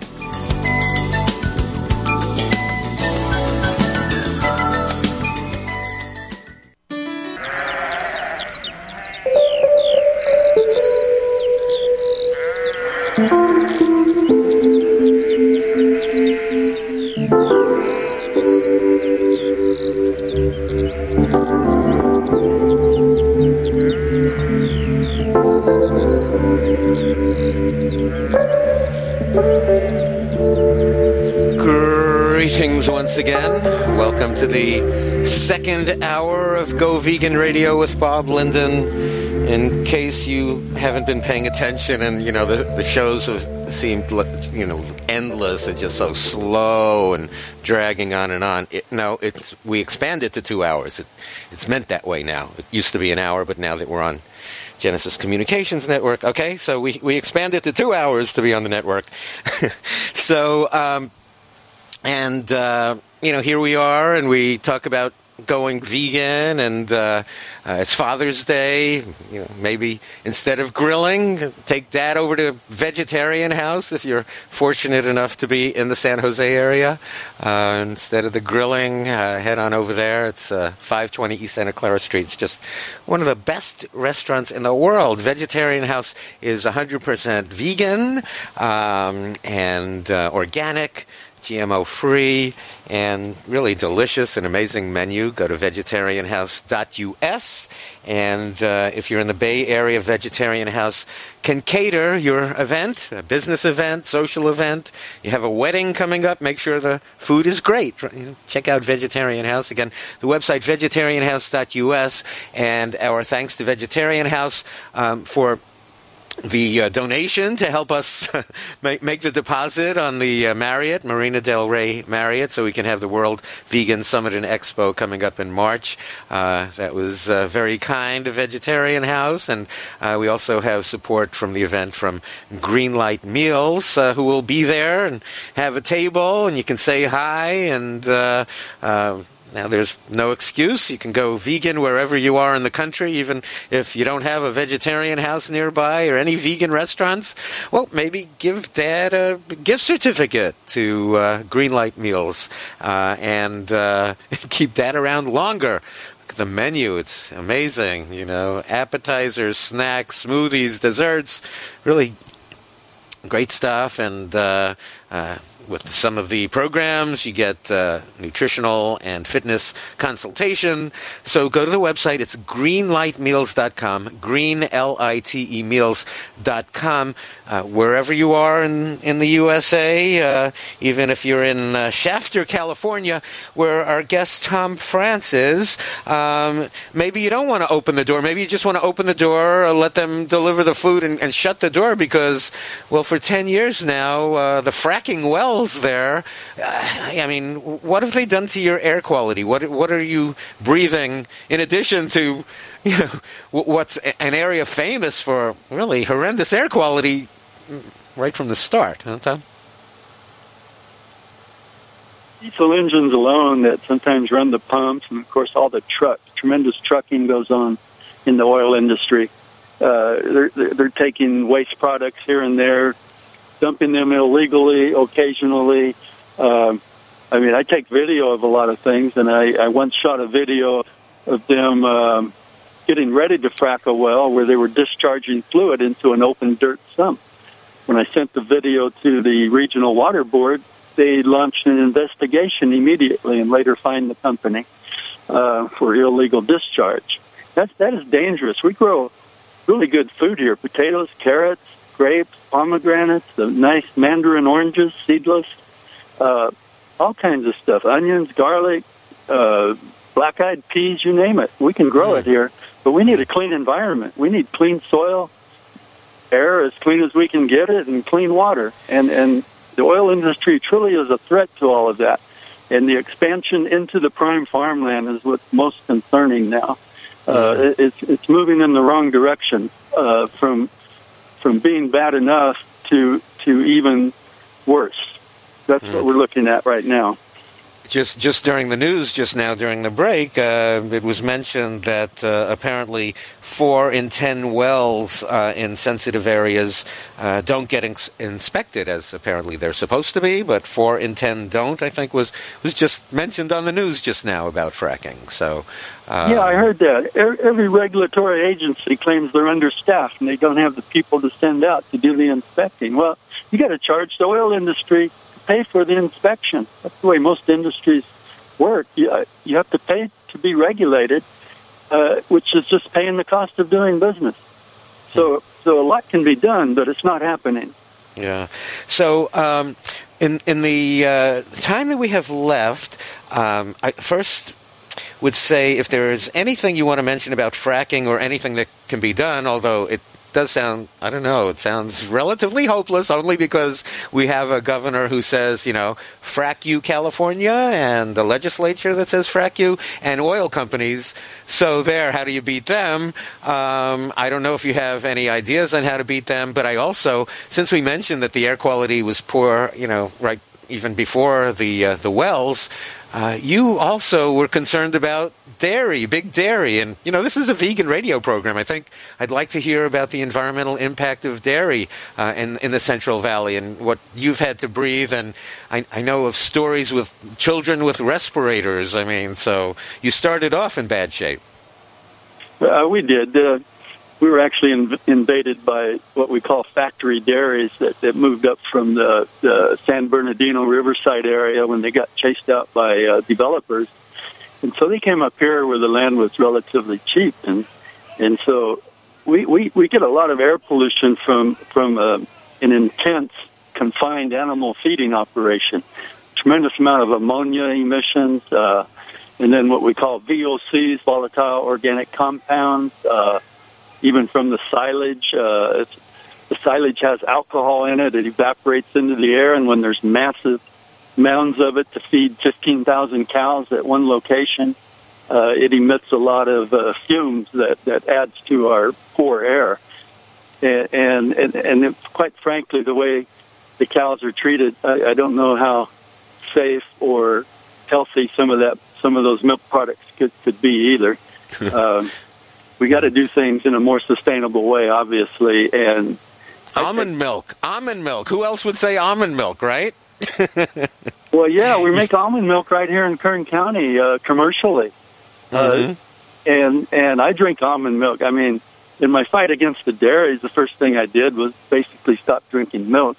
Greetings once again. Welcome to the second hour of Go Vegan Radio with Bob Linden. In case you haven't been paying attention, and you know the the shows have seemed you know endless and just so slow and dragging on and on. It, no, it's we expanded to two hours. It, it's meant that way now. It used to be an hour, but now that we're on Genesis Communications Network, okay, so we we expanded to two hours to be on the network. so. Um, And, uh, you know, here we are, and we talk about going vegan, and uh, uh, it's Father's Day. You know, maybe instead of grilling, take Dad over to Vegetarian House if you're fortunate enough to be in the San Jose area. Uh, instead of the grilling, uh, head on over there. It's uh, five twenty East Santa Clara Street. It's just one of the best restaurants in the world. Vegetarian House is one hundred percent vegan um, and uh, organic, G M O free, and really delicious and amazing menu. Go to vegetarian house dot U S, and uh, if you're in the Bay Area, Vegetarian House can cater your event, a business event, social event. You have a wedding coming up, make sure the food is great. You know, check out Vegetarian House. Again, the website vegetarian house dot U S, and our thanks to Vegetarian House um, for the uh, donation to help us make, make the deposit on the uh, Marriott, Marina del Rey Marriott, so we can have the World Vegan Summit and Expo coming up in March. Uh, that was uh, very kind of Vegetarian House, and uh, we also have support from the event from Greenlight Meals, uh, who will be there and have a table, and you can say hi, and uh, uh, now, there's no excuse. You can go vegan wherever you are in the country, even if you don't have a vegetarian house nearby or any vegan restaurants. Well, maybe give Dad a gift certificate to uh, Greenlight Meals uh, and uh, keep Dad around longer. Look at the menu. It's amazing. You know, appetizers, snacks, smoothies, desserts. Really great stuff. And uh, uh with some of the programs, you get uh, nutritional and fitness consultation. So go to the website. It's greenlight meals dot com, green, L I T E, meals dot com. Uh, wherever you are in, in the U S A, uh, even if you're in uh, Shafter, California, where our guest Tom France is, um, maybe you don't want to open the door. Maybe you just want to open the door, or let them deliver the food and, and shut the door because, well, for ten years now, uh, the fracking wells there, uh, I mean, what have they done to your air quality? What what are you breathing in addition to, you know, what's an area famous for really horrendous air quality right from the start, huh, Tom? Diesel engines alone that sometimes run the pumps, and of course all the truck, tremendous trucking goes on in the oil industry. Uh, they're, they're taking waste products here and there, dumping them illegally occasionally. Um, I mean, I take video of a lot of things, and I, I once shot a video of them um, getting ready to frack a well where they were discharging fluid into an open dirt sump. When I sent the video to the Regional Water Board, they launched an investigation immediately and later fined the company uh, for illegal discharge. That's, that is dangerous. We grow really good food here, potatoes, carrots, grapes, pomegranates, the nice mandarin oranges, seedless, uh, all kinds of stuff, onions, garlic, uh, black-eyed peas, you name it. We can grow it here, but we need a clean environment. We need clean soil, air as clean as we can get it, and clean water. And, and the oil industry truly is a threat to all of that. And the expansion into the prime farmland is what's most concerning now. Uh, it's, it's moving in the wrong direction uh, from from being bad enough to to even worse. That's mm. what we're looking at right now. Just just during the news, just now during the break, uh, it was mentioned that uh, apparently four in ten wells uh, in sensitive areas uh, don't get ins- inspected as apparently they're supposed to be, but four in ten don't, I think was, was just mentioned on the news just now about fracking. So, uh, yeah, I heard that. Every regulatory agency claims they're understaffed and they don't have the people to send out to do the inspecting. Well, you got to charge the oil industry pay for the inspection. That's the way most industries work. You, you have to pay to be regulated, uh, which is just paying the cost of doing business. So, so a lot can be done, but it's not happening. Yeah. So, um, in in the uh, time that we have left, um, I first would say if there is anything you want to mention about fracking or anything that can be done, although it does sound, I don't know, it sounds relatively hopeless only because we have a governor who says, you know, frack you, California, and the legislature that says frack you, and oil companies. So there, how do you beat them? Um, I don't know if you have any ideas on how to beat them, but I also, since we mentioned that the air quality was poor, you know, right even before the uh, the wells, uh, you also were concerned about dairy, big dairy. And, you know, this is a vegan radio program. I think I'd like to hear about the environmental impact of dairy uh, in, in the Central Valley and what you've had to breathe. And I, I know of stories with children with respirators. I mean, so you started off in bad shape. Uh, we did. Uh, we were actually in, invaded by what we call factory dairies that, that moved up from the, the San Bernardino Riverside area when they got chased out by uh, developers. And so they came up here where the land was relatively cheap, and and so we we, we get a lot of air pollution from from uh, an intense confined animal feeding operation. Tremendous amount of ammonia emissions, uh, and then what we call V O Cs, volatile organic compounds, uh, even from the silage. Uh, it's, the silage has alcohol in it. It evaporates into the air, and when there's massive mounds of it to feed fifteen thousand cows at one location, uh, it emits a lot of uh, fumes that, that adds to our poor air. And, and, and, and it, quite frankly, the way the cows are treated, I, I don't know how safe or healthy some of that, some of those milk products could, could be either. um, we got to do things in a more sustainable way, obviously. And almond milk, almond milk. Who else would say almond milk, right? Well, yeah, we make almond milk right here in Kern County uh, commercially, mm-hmm. uh, and and I drink almond milk. I mean, in my fight against the dairies, the first thing I did was basically stop drinking milk.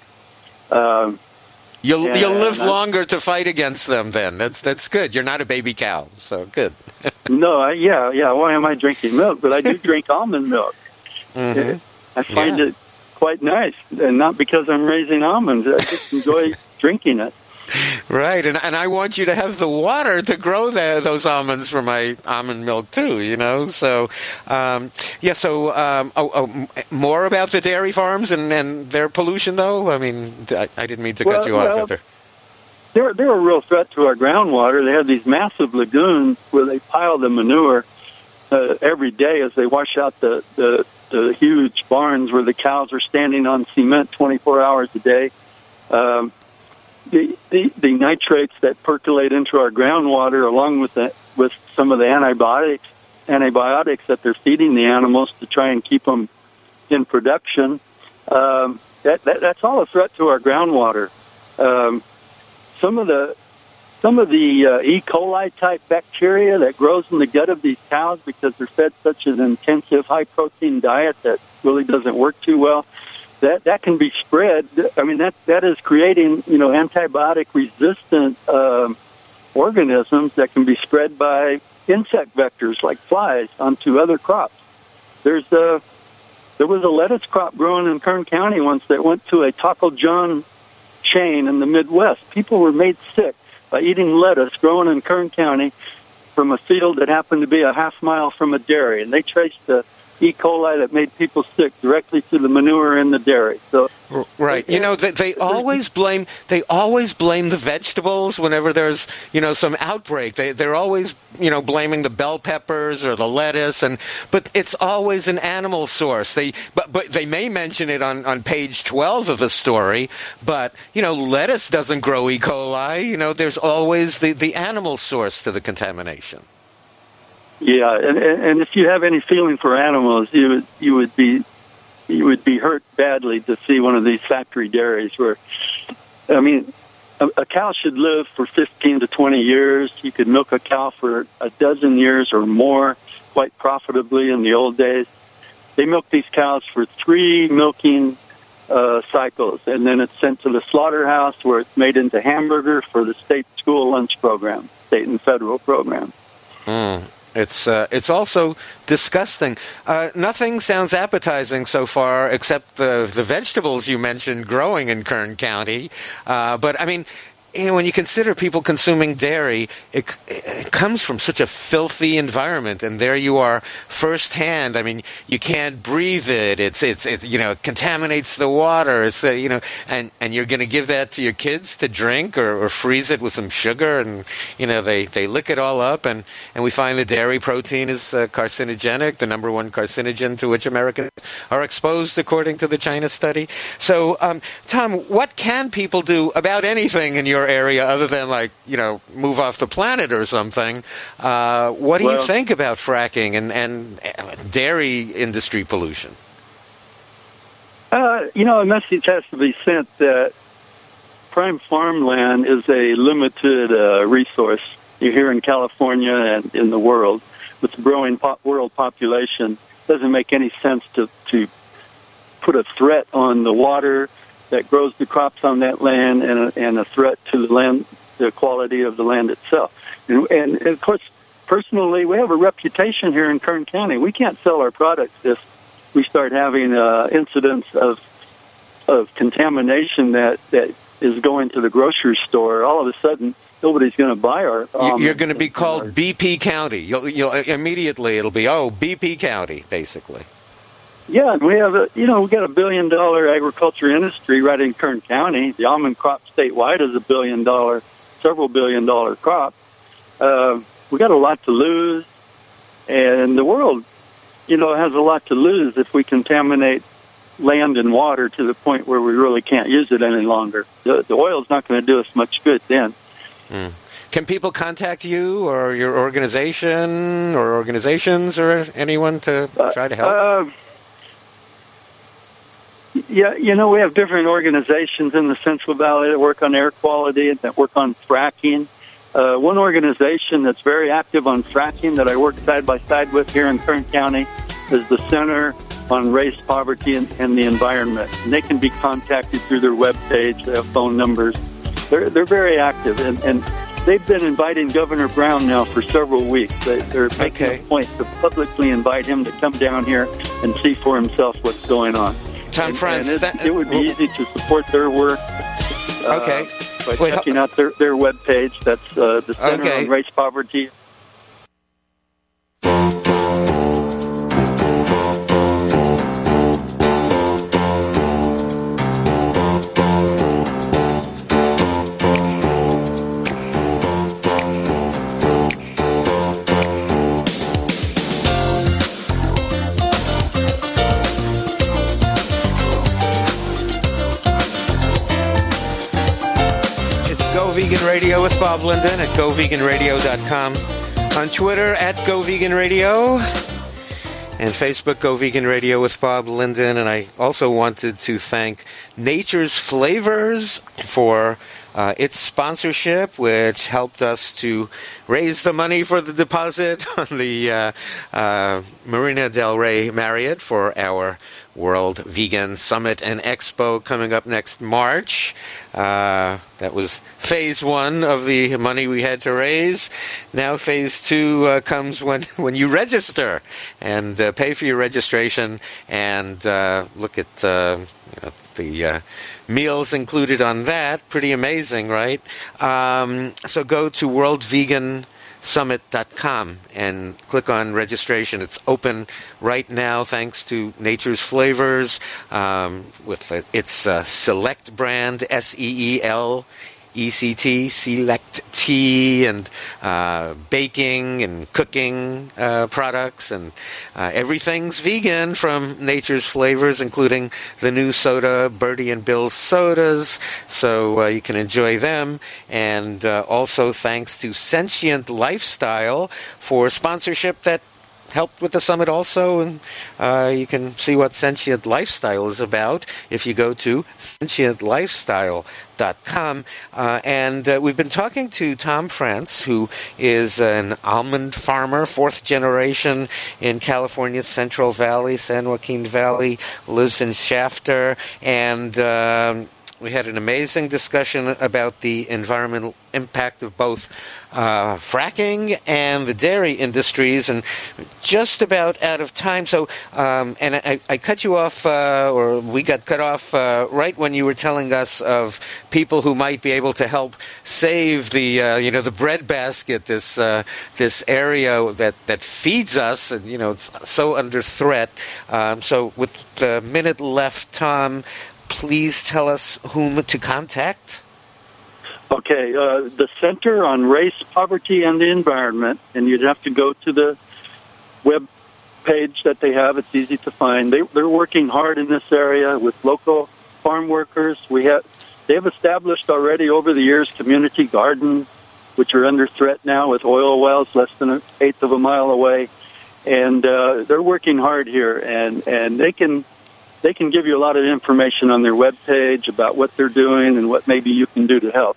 Um, you'll and, you'll live I, longer to fight against them. Then that's that's good. You're not a baby cow, so good. no, I, yeah, yeah. Why am I drinking milk? But I do drink almond milk. Mm-hmm. I find yeah. it quite nice, and not because I'm raising almonds. I just enjoy drinking it. Right, and and I want you to have the water to grow the, those almonds for my almond milk too, you know. So, um, yeah. So, um, oh, oh, more about the dairy farms and, and their pollution, though. I mean, I, I didn't mean to well, cut you well, off. There. They're they're a real threat to our groundwater. They have these massive lagoons where they pile the manure uh, every day as they wash out the, the the huge barns where the cows are standing on cement twenty-four hours a day. Um, The, the the nitrates that percolate into our groundwater, along with the, with some of the antibiotics antibiotics that they're feeding the animals to try and keep them in production, um, that, that that's all a threat to our groundwater. Um, some of the some of the uh, E. coli type bacteria that grows in the gut of these cows because they're fed such an intensive high protein diet that really doesn't work too well. That that can be spread. I mean, that that is creating, you know, antibiotic-resistant um, organisms that can be spread by insect vectors like flies onto other crops. There's a there was a lettuce crop growing in Kern County once that went to a Taco John chain in the Midwest. People were made sick by eating lettuce growing in Kern County from a field that happened to be a half mile from a dairy, and they traced the E. coli that made people sick directly to the manure in the dairy. So, right, you know, they, they always blame they always blame the vegetables whenever there's, you know, some outbreak. They they're always, you know, blaming the bell peppers or the lettuce, and but it's always an animal source. They but but they may mention it on, on page twelve of the story, but you know, lettuce doesn't grow E. coli. You know, there's always the, the animal source to the contamination. Yeah, and, and if you have any feeling for animals, you would you would be you would be hurt badly to see one of these factory dairies where, I mean, a, a cow should live for fifteen to twenty years. You could milk a cow for a dozen years or more quite profitably in the old days. They milk these cows for three milking uh, cycles, and then it's sent to the slaughterhouse where it's made into hamburger for the state school lunch program, state and federal program. Mm. It's uh, it's also disgusting. Uh, nothing sounds appetizing so far except the the vegetables you mentioned growing in Kern County. Uh, but I mean, you know, when you consider people consuming dairy, it, it comes from such a filthy environment, and there you are firsthand. I mean, you can't breathe it. It's it's it, you know, it contaminates the water. It's uh, you know, and and you're going to give that to your kids to drink or, or freeze it with some sugar, and you know, they, they lick it all up, and, and we find the dairy protein is uh, carcinogenic, the number one carcinogen to which Americans are exposed, according to the China study. So, um, Tom, what can people do about anything in your area other than, like, you know, move off the planet or something? Uh, what do well, you think about fracking and, and dairy industry pollution? Uh, you know, a message has to be sent that prime farmland is a limited uh, resource. You're here in California and in the world. With the growing po- world population, it doesn't make any sense to, to put a threat on the water that grows the crops on that land, and a, and a threat to the land, the quality of the land itself. And, and, and of course, personally, we have a reputation here in Kern County. We can't sell our products if we start having uh, incidents of of contamination that, that is going to the grocery store. All of a sudden, nobody's going to buy our. Um, You're going to be called our, B P County. You'll, you'll immediately it'll be oh B P County, basically. Yeah, and we have a, you know, we got a billion dollar agriculture industry right in Kern County. The almond crop statewide is a billion dollar, several billion dollar crop. Uh, we got a lot to lose, and the world, you know, has a lot to lose if we contaminate land and water to the point where we really can't use it any longer. The, the oil's not going to do us much good then. Mm. Can people contact you or your organization or organizations or anyone to try to help? Uh, yeah, you know, we have different organizations in the Central Valley that work on air quality and that work on fracking. Uh, one organization that's very active on fracking that I work side by side with here in Kern County is the Center on Race, Poverty, and, and the Environment. And they can be contacted through their webpage. They have phone numbers. They're, they're very active, and, and they've been inviting Governor Brown now for several weeks. They, they're making okay. a point to publicly invite him to come down here and see for himself what's going on. Tom and, Frantz, and it, that, it would be easy to support their work. Uh, okay. By Wait, checking out their, their webpage. That's uh, the Center okay. on Race, Poverty. Vegan Radio with Bob Linden at go vegan radio dot com. On Twitter at Go Vegan Radio. And Facebook, Go Vegan Radio with Bob Linden. And I also wanted to thank Nature's Flavors for uh, its sponsorship, which helped us to raise the money for the deposit on the uh, uh, Marina del Rey Marriott for our World Vegan Summit and Expo coming up next March. Uh, that was phase one of the money we had to raise. Now phase two uh, comes when, when you register and uh, pay for your registration and uh, look at uh, you know, the uh, meals included on that. Pretty amazing, right? Um, so go to world vegan summit dot com and click on registration. It's open right now thanks to Nature's Flavors um, with its uh, Select brand, S E E L E C T, Select tea and uh, baking and cooking uh, products, and uh, everything's vegan from Nature's Flavors, including the new soda, Bertie and Bill's sodas, so uh, you can enjoy them. And uh, also thanks to Sentient Lifestyle for sponsorship that helped with the summit also, and uh, you can see what Sentient Lifestyle is about if you go to sentient lifestyle dot com. Uh, and uh, we've been talking to Tom Frantz, who is an almond farmer, fourth generation in California's Central Valley, San Joaquin Valley, lives in Shafter, and um, we had an amazing discussion about the environmental impact of both uh, fracking and the dairy industries, and just about out of time. So, um, and I, I cut you off, uh, or we got cut off uh, right when you were telling us of people who might be able to help save the, uh, you know, the breadbasket, this uh, this area that, that feeds us, and you know, it's so under threat. Um, so, with the minute left, Tom, please tell us whom to contact. Okay, uh, the Center on Race, Poverty, and the Environment, and you'd have to go to the web page that they have. It's easy to find. They, they're working hard in this area with local farm workers. We have they have established already over the years community gardens, which are under threat now with oil wells less than an eighth of a mile away, and uh, they're working hard here, and and they can. They can give you a lot of information on their webpage about what they're doing and what maybe you can do to help.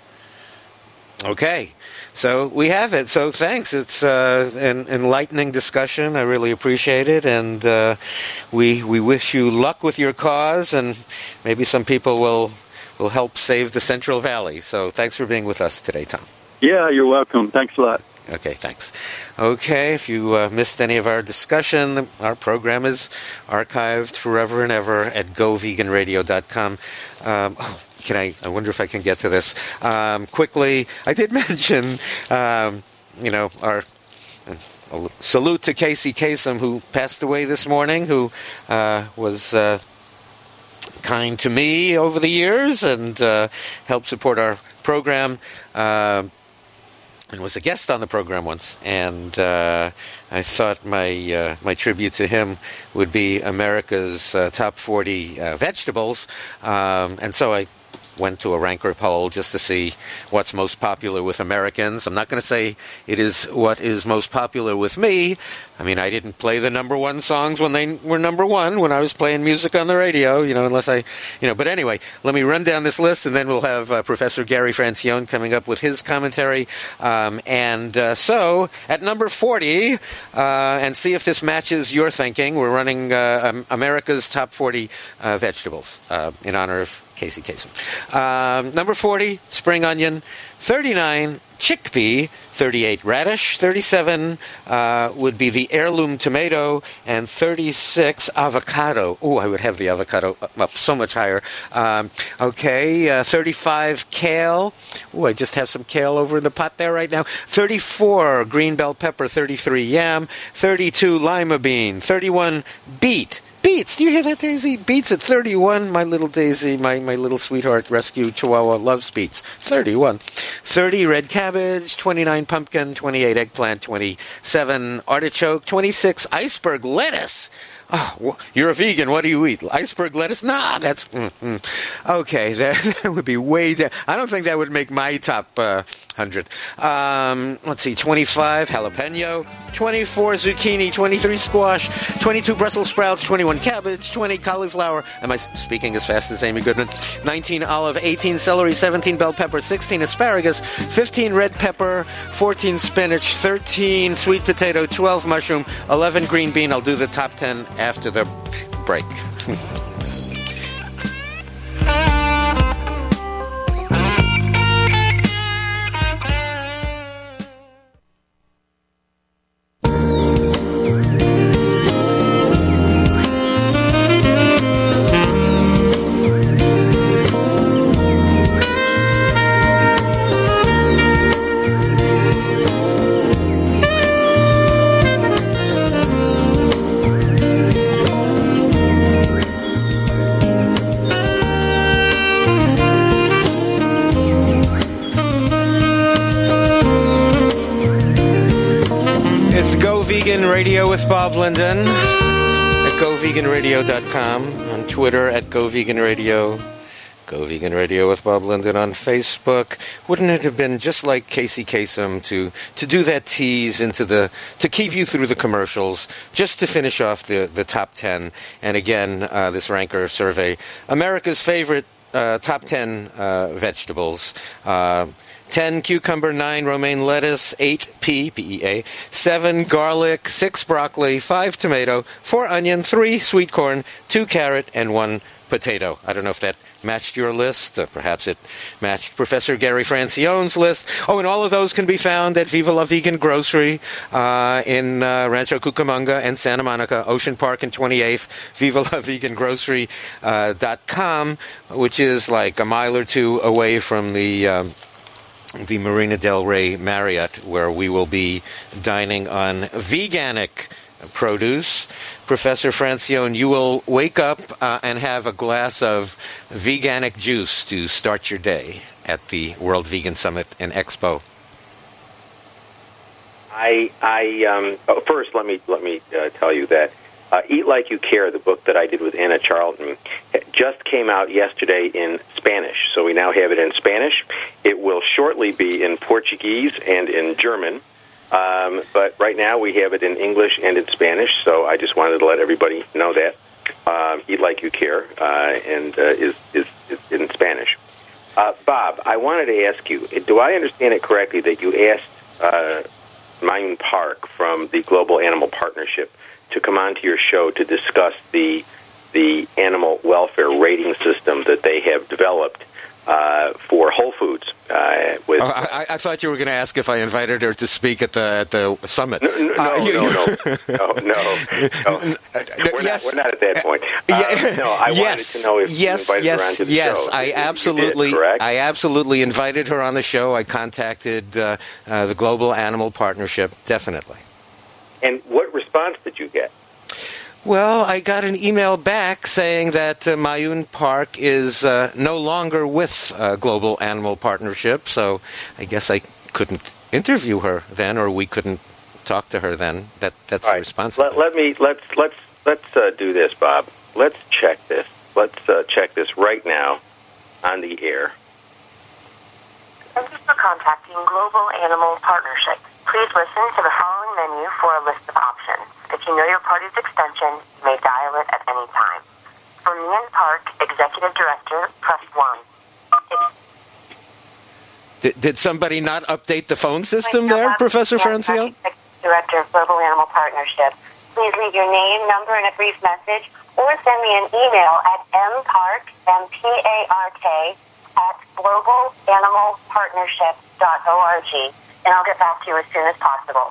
Okay. So we have it. So thanks. It's uh, an enlightening discussion. I really appreciate it. And uh, we we wish you luck with your cause, and maybe some people will, will help save the Central Valley. So thanks for being with us today, Tom. Yeah, you're welcome. Thanks a lot. Okay, thanks. Okay, if you uh, missed any of our discussion, our program is archived forever and ever at go vegan radio dot com. Um, oh, can I, I wonder if I can get to this. Um, quickly, I did mention, um, you know, our a salute to Casey Kasem, who passed away this morning, who uh, was uh, kind to me over the years and uh, helped support our program. Uh, and was a guest on the program once, and uh, I thought my uh, my tribute to him would be America's uh, top forty uh, vegetables, um, and so I went to a ranker poll just to see what's most popular with Americans. I'm not going to say it is what is most popular with me. I mean, I didn't play the number one songs when they were number one, when I was playing music on the radio, you know, unless I, you know. But anyway, let me run down this list, and then we'll have uh, Professor Gary Francione coming up with his commentary. Um, and uh, so, at number forty, uh, and see if this matches your thinking, we're running uh, um, America's top forty uh, vegetables uh, in honor of Casey Kasem. Um, number forty, spring onion. thirty-nine, chickpea. thirty-eight, radish. thirty-seven uh, would be the heirloom tomato. And thirty-six, avocado. Oh, I would have the avocado up so much higher. Um, okay, uh, thirty-five, kale. Oh, I just have some kale over in the pot there right now. thirty-four, green bell pepper. thirty-three, yam. thirty-two, lima bean. thirty-one, beet. Beets. Do you hear that, Daisy? Beets at thirty-one. My little Daisy, my, my little sweetheart rescue chihuahua loves beets. thirty-one. thirty, red cabbage. twenty-nine, pumpkin. twenty-eight, eggplant. twenty-seven, artichoke. twenty-six, iceberg lettuce. Oh, you're a vegan. What do you eat? Iceberg lettuce? Nah, that's... Mm-mm. Okay, that, that would be way down. I don't think that would make my top uh, one hundred. Um, let's see, twenty-five, jalapeno. twenty-four, zucchini. twenty-three, squash. twenty-two, Brussels sprouts. twenty-one, cabbage. twenty, cauliflower. Am I speaking as fast as Amy Goodman? nineteen, olive. eighteen, celery. seventeen, bell pepper. sixteen, asparagus. fifteen, red pepper. fourteen, spinach. thirteen, sweet potato. twelve, mushroom. eleven, green bean. I'll do the top ten after the break. Radio with Bob Linden at go vegan radio dot com, on Twitter at GoVeganRadio, Go Vegan Radio with Bob Linden on Facebook. Wouldn't it have been just like Casey Kasem to to do that tease into the to keep you through the commercials, just to finish off the the top ten? And again, uh, this ranker survey, America's favorite uh, top ten uh, vegetables. Uh, ten, cucumber. Nine, romaine lettuce. Eight, pea, P E A. Seven, garlic. Six, broccoli. Five, tomato. Four, onion. Three, sweet corn. Two, carrot. And one, potato. I don't know if that matched your list. Uh, perhaps it matched Professor Gary Francione's list. Oh, and all of those can be found at Viva La Vegan Grocery uh, in uh, Rancho Cucamonga and Santa Monica, Ocean Park and twenty-eighth, viva la vegan grocery dot com, which is like a mile or two away from the... Um, the Marina Del Rey Marriott, where we will be dining on veganic produce. Professor Francione, you will wake up uh, and have a glass of veganic juice to start your day at the World Vegan Summit and Expo. I, I um, oh, first let me let me uh, tell you that uh, Eat Like You Care, the book that I did with Anna Charlton, just came out yesterday in Spanish. So we now have it in Spanish. It will shortly be in Portuguese and in German. Um, but right now we have it in English and in Spanish. So I just wanted to let everybody know that. Um, Eat Like You Care uh, and uh, is, is, is in Spanish. Uh, Bob, I wanted to ask you, do I understand it correctly that you asked uh, Mayun Park from the Global Animal Partnership to come onto your show to discuss the the animal welfare rating system that they have developed uh, for Whole Foods? Uh, with, oh, I, I thought you were going to ask if I invited her to speak at the at the summit. No, no, uh, you, no, no, no, no, no. We're, yes. not, we're not at that point. Uh, no, I yes. wanted to know if yes, you invited yes, her onto the yes. show. I You, absolutely, you did, I absolutely invited her on the show. I contacted uh, uh, the Global Animal Partnership, definitely. And what response did you get? Well, I got an email back saying that uh, Mayun Park is uh, no longer with uh, Global Animal Partnership, so I guess I couldn't interview her then, or we couldn't talk to her then. That that's All the right. response. Let, let me let's let's let's uh, do this, Bob. Let's check this. Let's uh, check this right now on the air. Thank you for contacting Global Animal Partnership. Please listen to the following menu for a list of options. If you know your party's extension, you may dial it at any time. For Meehan Park Executive Director, press one. Did, did somebody not update the phone system there, Professor Francione? Director of Global Animal Partnership. Please leave your name, number, and a brief message, or send me an email at mpark, M P A R K, at global animal partnership dot org, and I'll get back to you as soon as possible.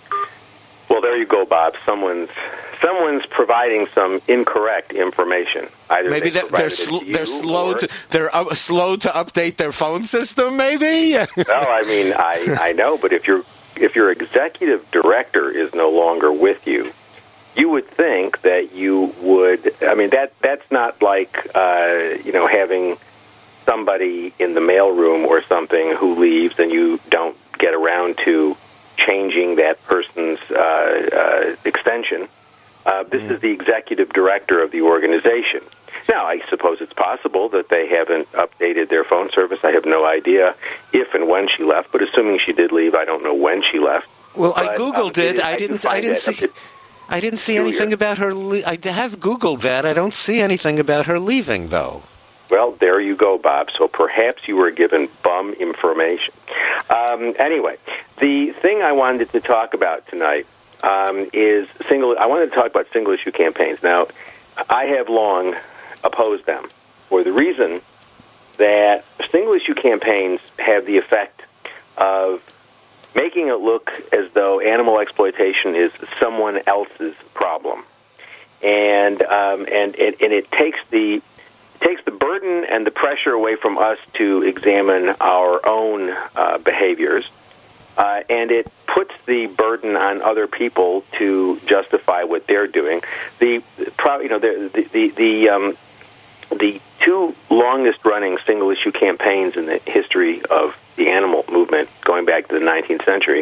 Well, there you go, Bob. Someone's someone's providing some incorrect information. Either maybe they they're they're, sl- they're slow or... to they're uh, slow to update their phone system. Maybe. Well, I mean, I, I know, but if your if your executive director is no longer with you, you would think that you would. I mean, that that's not like uh, you know having somebody in the mailroom or something who leaves and you don't get around to changing that person's uh, uh, extension. Uh, this mm. is the executive director of the organization. Now, I suppose it's possible that they haven't updated their phone service. I have no idea if and when she left, but assuming she did leave, I don't know when she left. Well, but, I Googled um, it. I didn't. I didn't see. It, I didn't see anything about her. Le- I have Googled that. I don't see anything about her leaving, though. Well, there you go, Bob. So perhaps you were given bum information. Um, anyway, the thing I wanted to talk about tonight um, is single. I wanted to talk about single-issue campaigns. Now, I have long opposed them for the reason that single-issue campaigns have the effect of making it look as though animal exploitation is someone else's problem, and um, and, and and it takes the takes the burden and the pressure away from us to examine our own uh, behaviors, uh, and it puts the burden on other people to justify what they're doing. The you know the the the, the um, the two longest-running single-issue campaigns in the history of the animal movement, going back to the nineteenth century,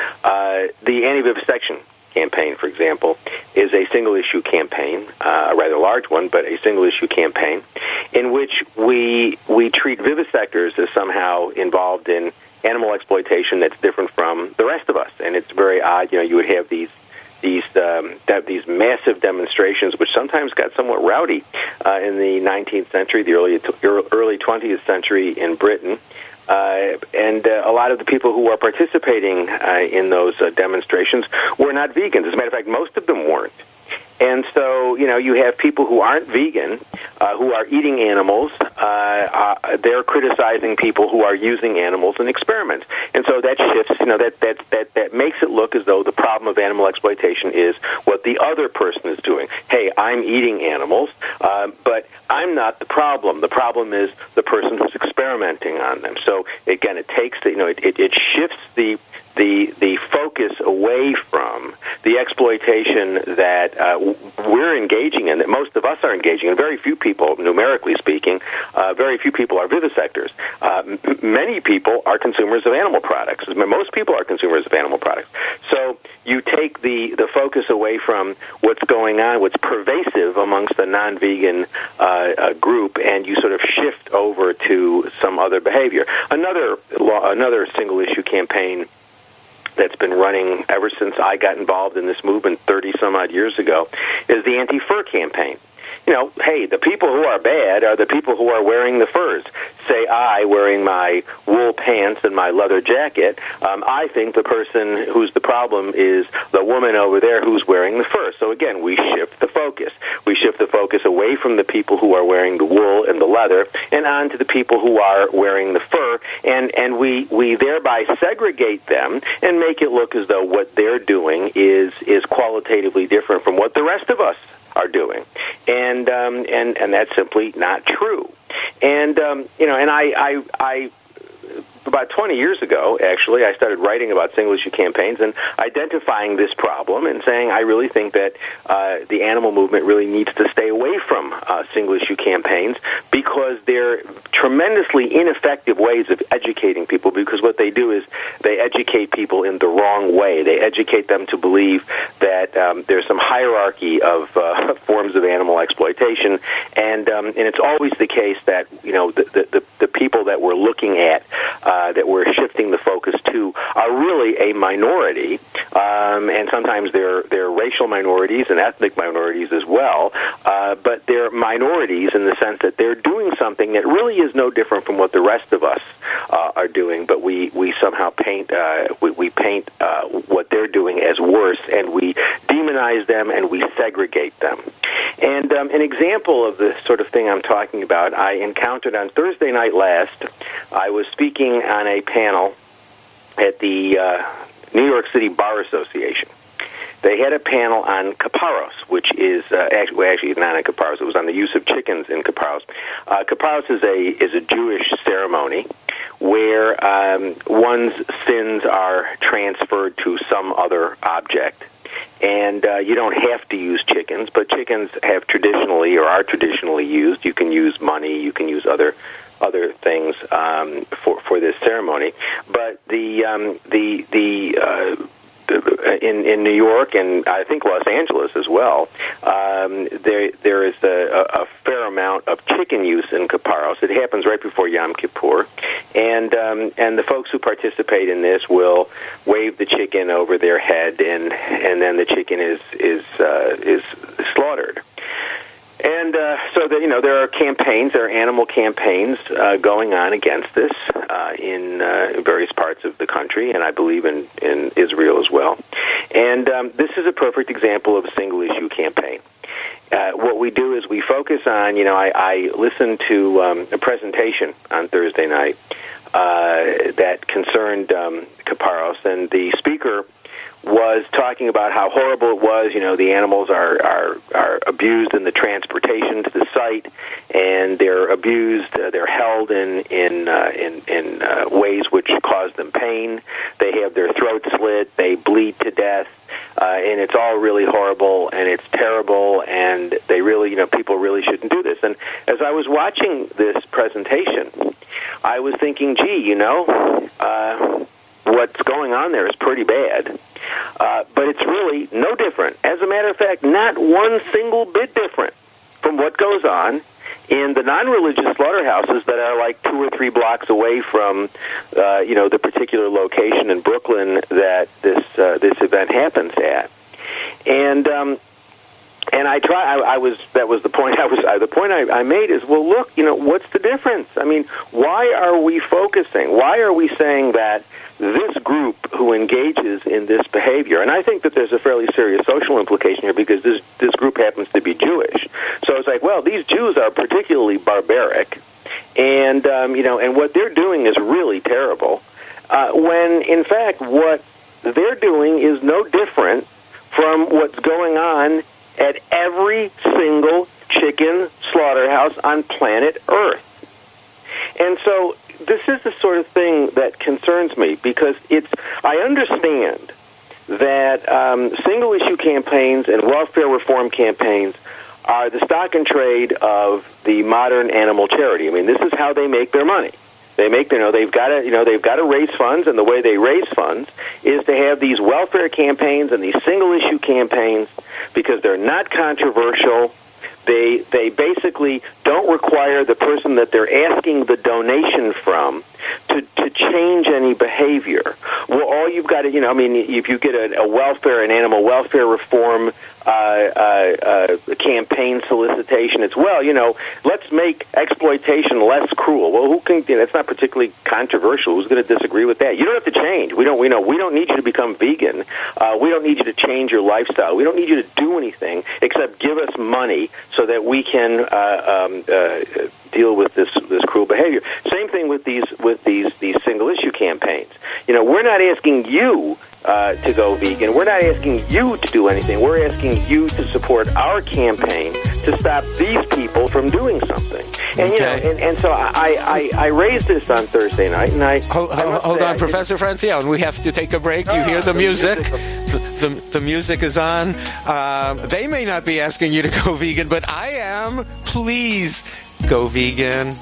uh, the anti-vivisection campaign, for example, is a single-issue campaign, uh, a rather large one, but a single-issue campaign, in which we we treat vivisectors as somehow involved in animal exploitation that's different from the rest of us, and it's very odd. You know, you would have these these um, that, these massive demonstrations, which sometimes got somewhat rowdy uh, in the nineteenth century, the early early twentieth century in Britain. Uh, and uh, a lot of the people who are participating uh, in those uh, demonstrations were not vegans. As a matter of fact, most of them weren't. And so, you know, you have people who aren't vegan, uh, who are eating animals. Uh, uh, they're criticizing people who are using animals in experiments. And so that shifts, you know, that, that, that, that makes it look as though the problem of animal exploitation is what the other person is doing. Hey, I'm eating animals, uh, but I'm not the problem. The problem is the person who's experimenting on them. So, again, it takes, the, you know, it, it, it shifts the the the focus away from the exploitation that uh, we're engaging in, that most of us are engaging in. Very few people, numerically speaking, uh, very few people are vivisectors. Uh, m- many people are consumers of animal products. Most people are consumers of animal products. So you take the, the focus away from what's going on, what's pervasive amongst the non-vegan uh, uh, group, and you sort of shift over to some other behavior. Another law, another single-issue campaign that's been running ever since I got involved in this movement thirty-some-odd years ago is the anti-fur campaign. You know, hey, the people who are bad are the people who are wearing the furs. Say I, wearing my wool pants and my leather jacket, um, I think the person who's the problem is the woman over there who's wearing the fur. So again, we shift the focus. We shift the focus away from the people who are wearing the wool and the leather and on to the people who are wearing the fur, and, and we, we thereby segregate them and make it look as though what they're doing is, is qualitatively different from what the rest of us are doing, and um, and and that's simply not true. And um, you know, and I, I, I, about twenty years ago, actually, I started writing about single-issue campaigns and identifying this problem and saying I really think that uh, the animal movement really needs to stay away from uh, single-issue campaigns because they're tremendously ineffective ways of educating people, because what they do is they educate people in the wrong way. They educate them to believe that um, there's some hierarchy of uh, forms of animal exploitation, and um, and it's always the case that, you know, the the, the, the people that we're looking at, uh, that we're shifting the focus to, are really a minority, um, and sometimes they're they're racial minorities and ethnic minorities as well, uh, but they're minorities in the sense that they're doing something that really is no different from what the rest of us uh, are doing, but we, we somehow paint uh, we, we paint uh, what they're doing as worse, and we demonize them and we segregate them. And um, an example of the sort of thing I'm talking about, I encountered on Thursday night last. I was speaking on a panel at the uh, New York City Bar Association. They had a panel on Kaparos, which is uh, actually, well, actually not on Kaparos. It was on the use of chickens in Kaparos. Uh, Kaparos is a is a Jewish ceremony where um, one's sins are transferred to some other object. And uh, you don't have to use chickens, but chickens have traditionally or are traditionally used. You can use money. You can use other other things um, for for this ceremony. But the um, the the uh, in in New York and I think Los Angeles as well, um, there there is a, a fair amount of chicken use in Kaparos. It happens right before Yom Kippur, and um, and the folks who participate in this will wave the chicken over their head, and and then the chicken is is uh, is slaughtered. And uh, so that, you know, there are campaigns, there are animal campaigns uh, going on against this uh, in uh, various parts of the country, and I believe in, in Israel as well. And um, this is a perfect example of a single-issue campaign. Uh, what we do is we focus on, you know, I, I listened to um, a presentation on Thursday night uh, that concerned um, Kaparos, and the speaker was talking about how horrible it was. You know, the animals are, are, are abused in the transportation to the site, and they're abused, uh, they're held in in uh, in, in uh, ways which cause them pain. They have their throats slit, they bleed to death, uh, and it's all really horrible, and it's terrible, and they really, you know, people really shouldn't do this. And as I was watching this presentation, I was thinking, gee, you know, uh, what's going on there is pretty bad. Uh, but it's really no different. As a matter of fact, not one single bit different from what goes on in the non-religious slaughterhouses that are like two or three blocks away from, uh, you know, the particular location in Brooklyn that this uh, this event happens at. And um, and I try. I, I was that was the point. I was uh, the point I, I made is, well, look, you know, what's the difference? I mean, why are we focusing? Why are we saying that this group who engages in this behavior, and I think that there's a fairly serious social implication here because this this group happens to be Jewish. So it's like, well, these Jews are particularly barbaric, and um, you know, and what they're doing is really terrible. Uh, when in fact, what they're doing is no different from what's going on at every single chicken slaughterhouse on planet Earth. And so this is the sort of thing that concerns me because it's, I understand that um, single-issue campaigns and welfare reform campaigns are the stock and trade of the modern animal charity. I mean, this is how they make their money. They make, you know, they've got to, you know, they've got to raise funds, and the way they raise funds is to have these welfare campaigns and these single-issue campaigns because they're not controversial. They they basically don't require the person that they're asking the donation from to, to change any behavior. Well, all you've got to, you know, I mean, if you get a, a welfare, an animal welfare reform uh, uh, uh, campaign solicitation, it's, well, you know, let's make exploitation less cruel. Well, who can, you know, it's not particularly controversial. Who's going to disagree with that? You don't have to change. We don't, we know, we don't need you to become vegan. Uh, we don't need you to change your lifestyle. We don't need you to do anything except give us money so that we can uh, um, uh, deal with this this cruel behavior. Same thing with these with these these single issue campaigns. You know, we're not asking you uh, to go vegan. We're not asking you to do anything. We're asking you to support our campaign to stop these people from doing something. And okay. you know, and, and so I, I, I raised this on Thursday night, and I hold, hold, hold on, Professor Francione. We have to take a break. You hear the music? The, the, the music is on. Um, they may not be asking you to go vegan, but I am. Please go vegan.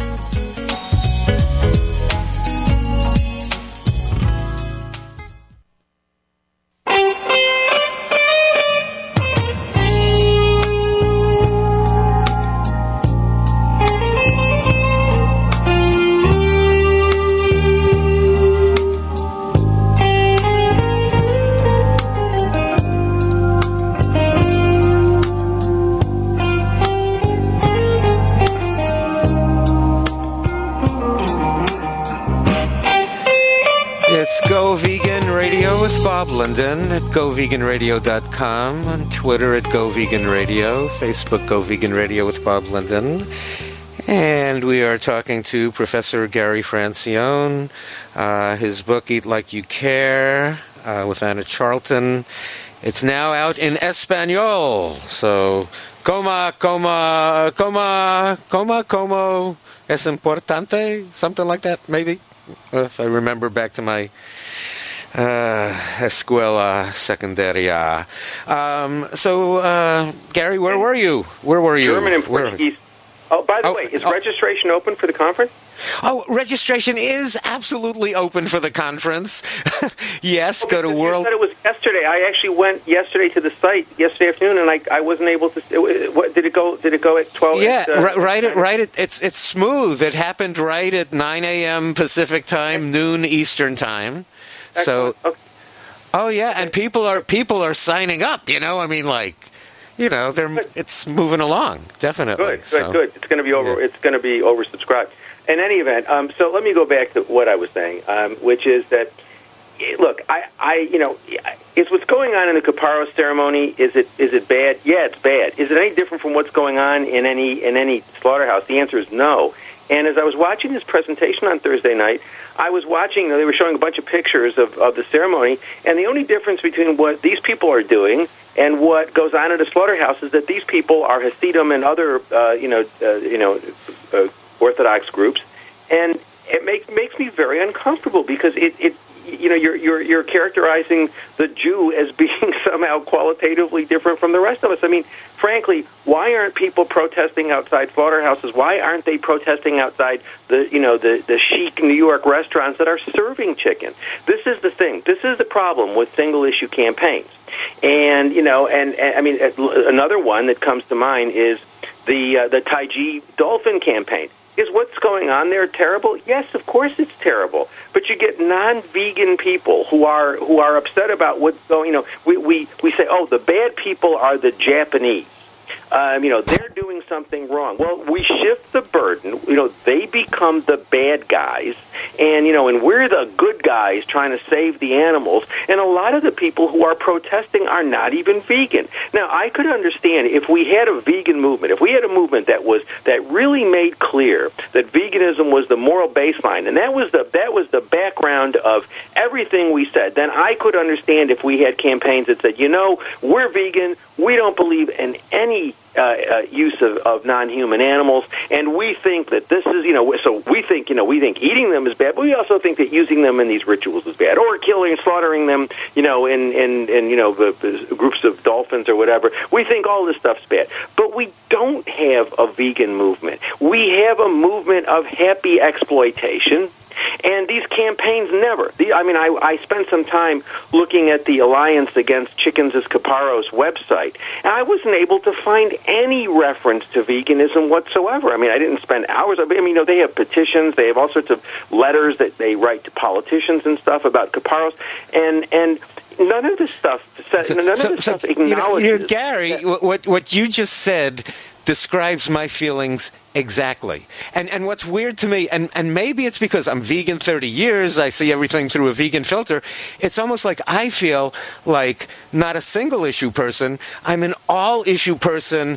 Bob Linden at go vegan radio dot com, on Twitter at GoVeganRadio, Facebook Go Vegan Radio with Bob Linden. And we are talking to Professor Gary Francione, uh, his book, Eat Like You Care, uh, with Anna Charlton. It's now out in Espanol. So, coma, coma, coma, coma, como es importante, something like that, maybe, if I remember back to my Uh, escuela secundaria. Um, so, uh, Gary, where were you? Where were you? German and Portuguese. Oh, by the oh, way, is oh. registration open for the conference? Oh, registration is absolutely open for the conference. Yes, oh, go to World... You said it was yesterday. I actually went yesterday to the site yesterday afternoon, and I, I wasn't able to... It, what, did it go Did it go at twelve? Yeah, at, uh, right, right, at, right at, it's, it's smooth. It happened right at nine a.m. Pacific time, noon Eastern time. So, okay. oh yeah, and people are people are signing up. You know, I mean, like, you know, they're good. It's moving along, definitely. Good, good, so, good. It's going to be over. Yeah. It's going to be oversubscribed. In any event, um, so let me go back to what I was saying, um, which is that, look, I, I, you know, is what's going on in the Caparo ceremony, is it is it bad? Yeah, it's bad. Is it any different from what's going on in any in any slaughterhouse? The answer is no. And as I was watching this presentation on Thursday night, I was watching, you know, they were showing a bunch of pictures of, of the ceremony, and the only difference between what these people are doing and what goes on at a slaughterhouse is that these people are Hasidim and other, uh, you know, uh, you know, uh, Orthodox groups, and it makes makes me very uncomfortable because it, it you know, you're you're you're characterizing the Jew as being somehow qualitatively different from the rest of us. I mean, frankly, why aren't people protesting outside slaughterhouses? Why aren't they protesting outside the, you know, the, the chic New York restaurants that are serving chicken? This is the thing. This is the problem with single-issue campaigns. And, you know, and, and I mean, another one that comes to mind is the uh, the Taiji dolphin campaign. Is what's going on there terrible? Yes, of course it's terrible. But you get non-vegan people who are who are upset about what's going. You know, we we, we say, oh, the bad people are the Japanese. Um, you know, they're doing something wrong. Well, we shift the burden. You know, they become the bad guys, and you know, and we're the good guys trying to save the animals. And a lot of the people who are protesting are not even vegan. Now, I could understand if we had a vegan movement, if we had a movement that was that really made clear that veganism was the moral baseline, and that was the that was the background of everything we said. Then I could understand if we had campaigns that said, you know, we're vegan. We don't believe in any uh, uh, use of, of non-human animals, and we think that this is, you know, so we think, you know, we think eating them is bad, but we also think that using them in these rituals is bad, or killing, slaughtering them, you know, in, in, in you know, the, the groups of dolphins or whatever. We think all this stuff's bad, but we don't have a vegan movement. We have a movement of happy exploitation. And these campaigns never. The, I mean, I, I spent some time looking at the Alliance Against Chickens as Caparos website, and I wasn't able to find any reference to veganism whatsoever. I mean, I didn't spend hours. I mean, you know, they have petitions. They have all sorts of letters that they write to politicians and stuff about Caparos, and and. None of this stuff. So, none of so, this so, stuff acknowledges. You know, Gary, that. what what you just said describes my feelings exactly. And and what's weird to me, and, and maybe it's because I'm vegan thirty years, I see everything through a vegan filter, it's almost like I feel like not a single issue person, I'm an all issue person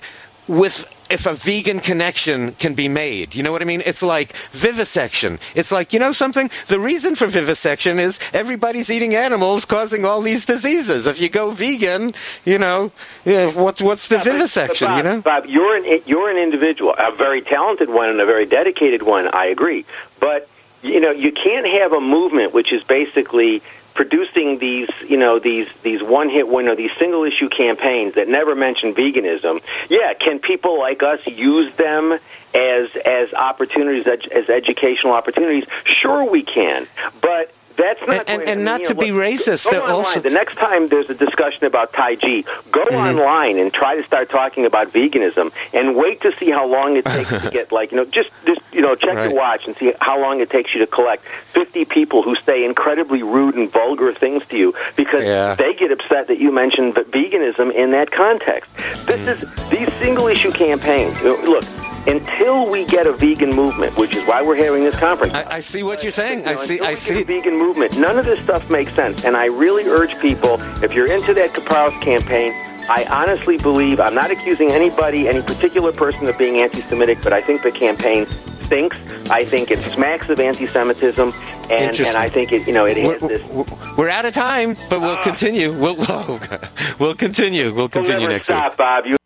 with if a vegan connection can be made. You know what I mean? It's like vivisection. It's like, you know something? The reason for vivisection is everybody's eating animals causing all these diseases. If you go vegan, you know, yeah, what's what's the yeah, but, vivisection, but Bob, you know? Bob, you're an, you're an individual, a very talented one and a very dedicated one, I agree. But, you know, you can't have a movement which is basically producing these, you know, these these one-hit wonder, these single-issue campaigns that never mention veganism. Yeah, can people like us use them as as opportunities, as educational opportunities? Sure, we can, but that's not and, and, and not you to know, be look, racist. Go They're online. also The next time there's a discussion about Taiji, go mm-hmm. online and try to start talking about veganism, and wait to see how long it takes to get like you know just just you know check right. your watch and see how long it takes you to collect fifty people who say incredibly rude and vulgar things to you because yeah. they get upset that you mentioned veganism in that context. This mm. is these single issue campaigns. You know, look. Until we get a vegan movement, which is why we're having this conference. I, I see what you're saying. You know, I see. until I we see. Get a vegan movement. None of this stuff makes sense, and I really urge people: if you're into that Kapros campaign, I honestly believe I'm not accusing anybody, any particular person, of being anti-Semitic, but I think the campaign stinks. I think it smacks of anti-Semitism, and, and I think it, you know, it has we're, this. We're out of time, but we'll uh, continue. We'll we'll continue. We'll continue we'll never next stop, week. Bob. You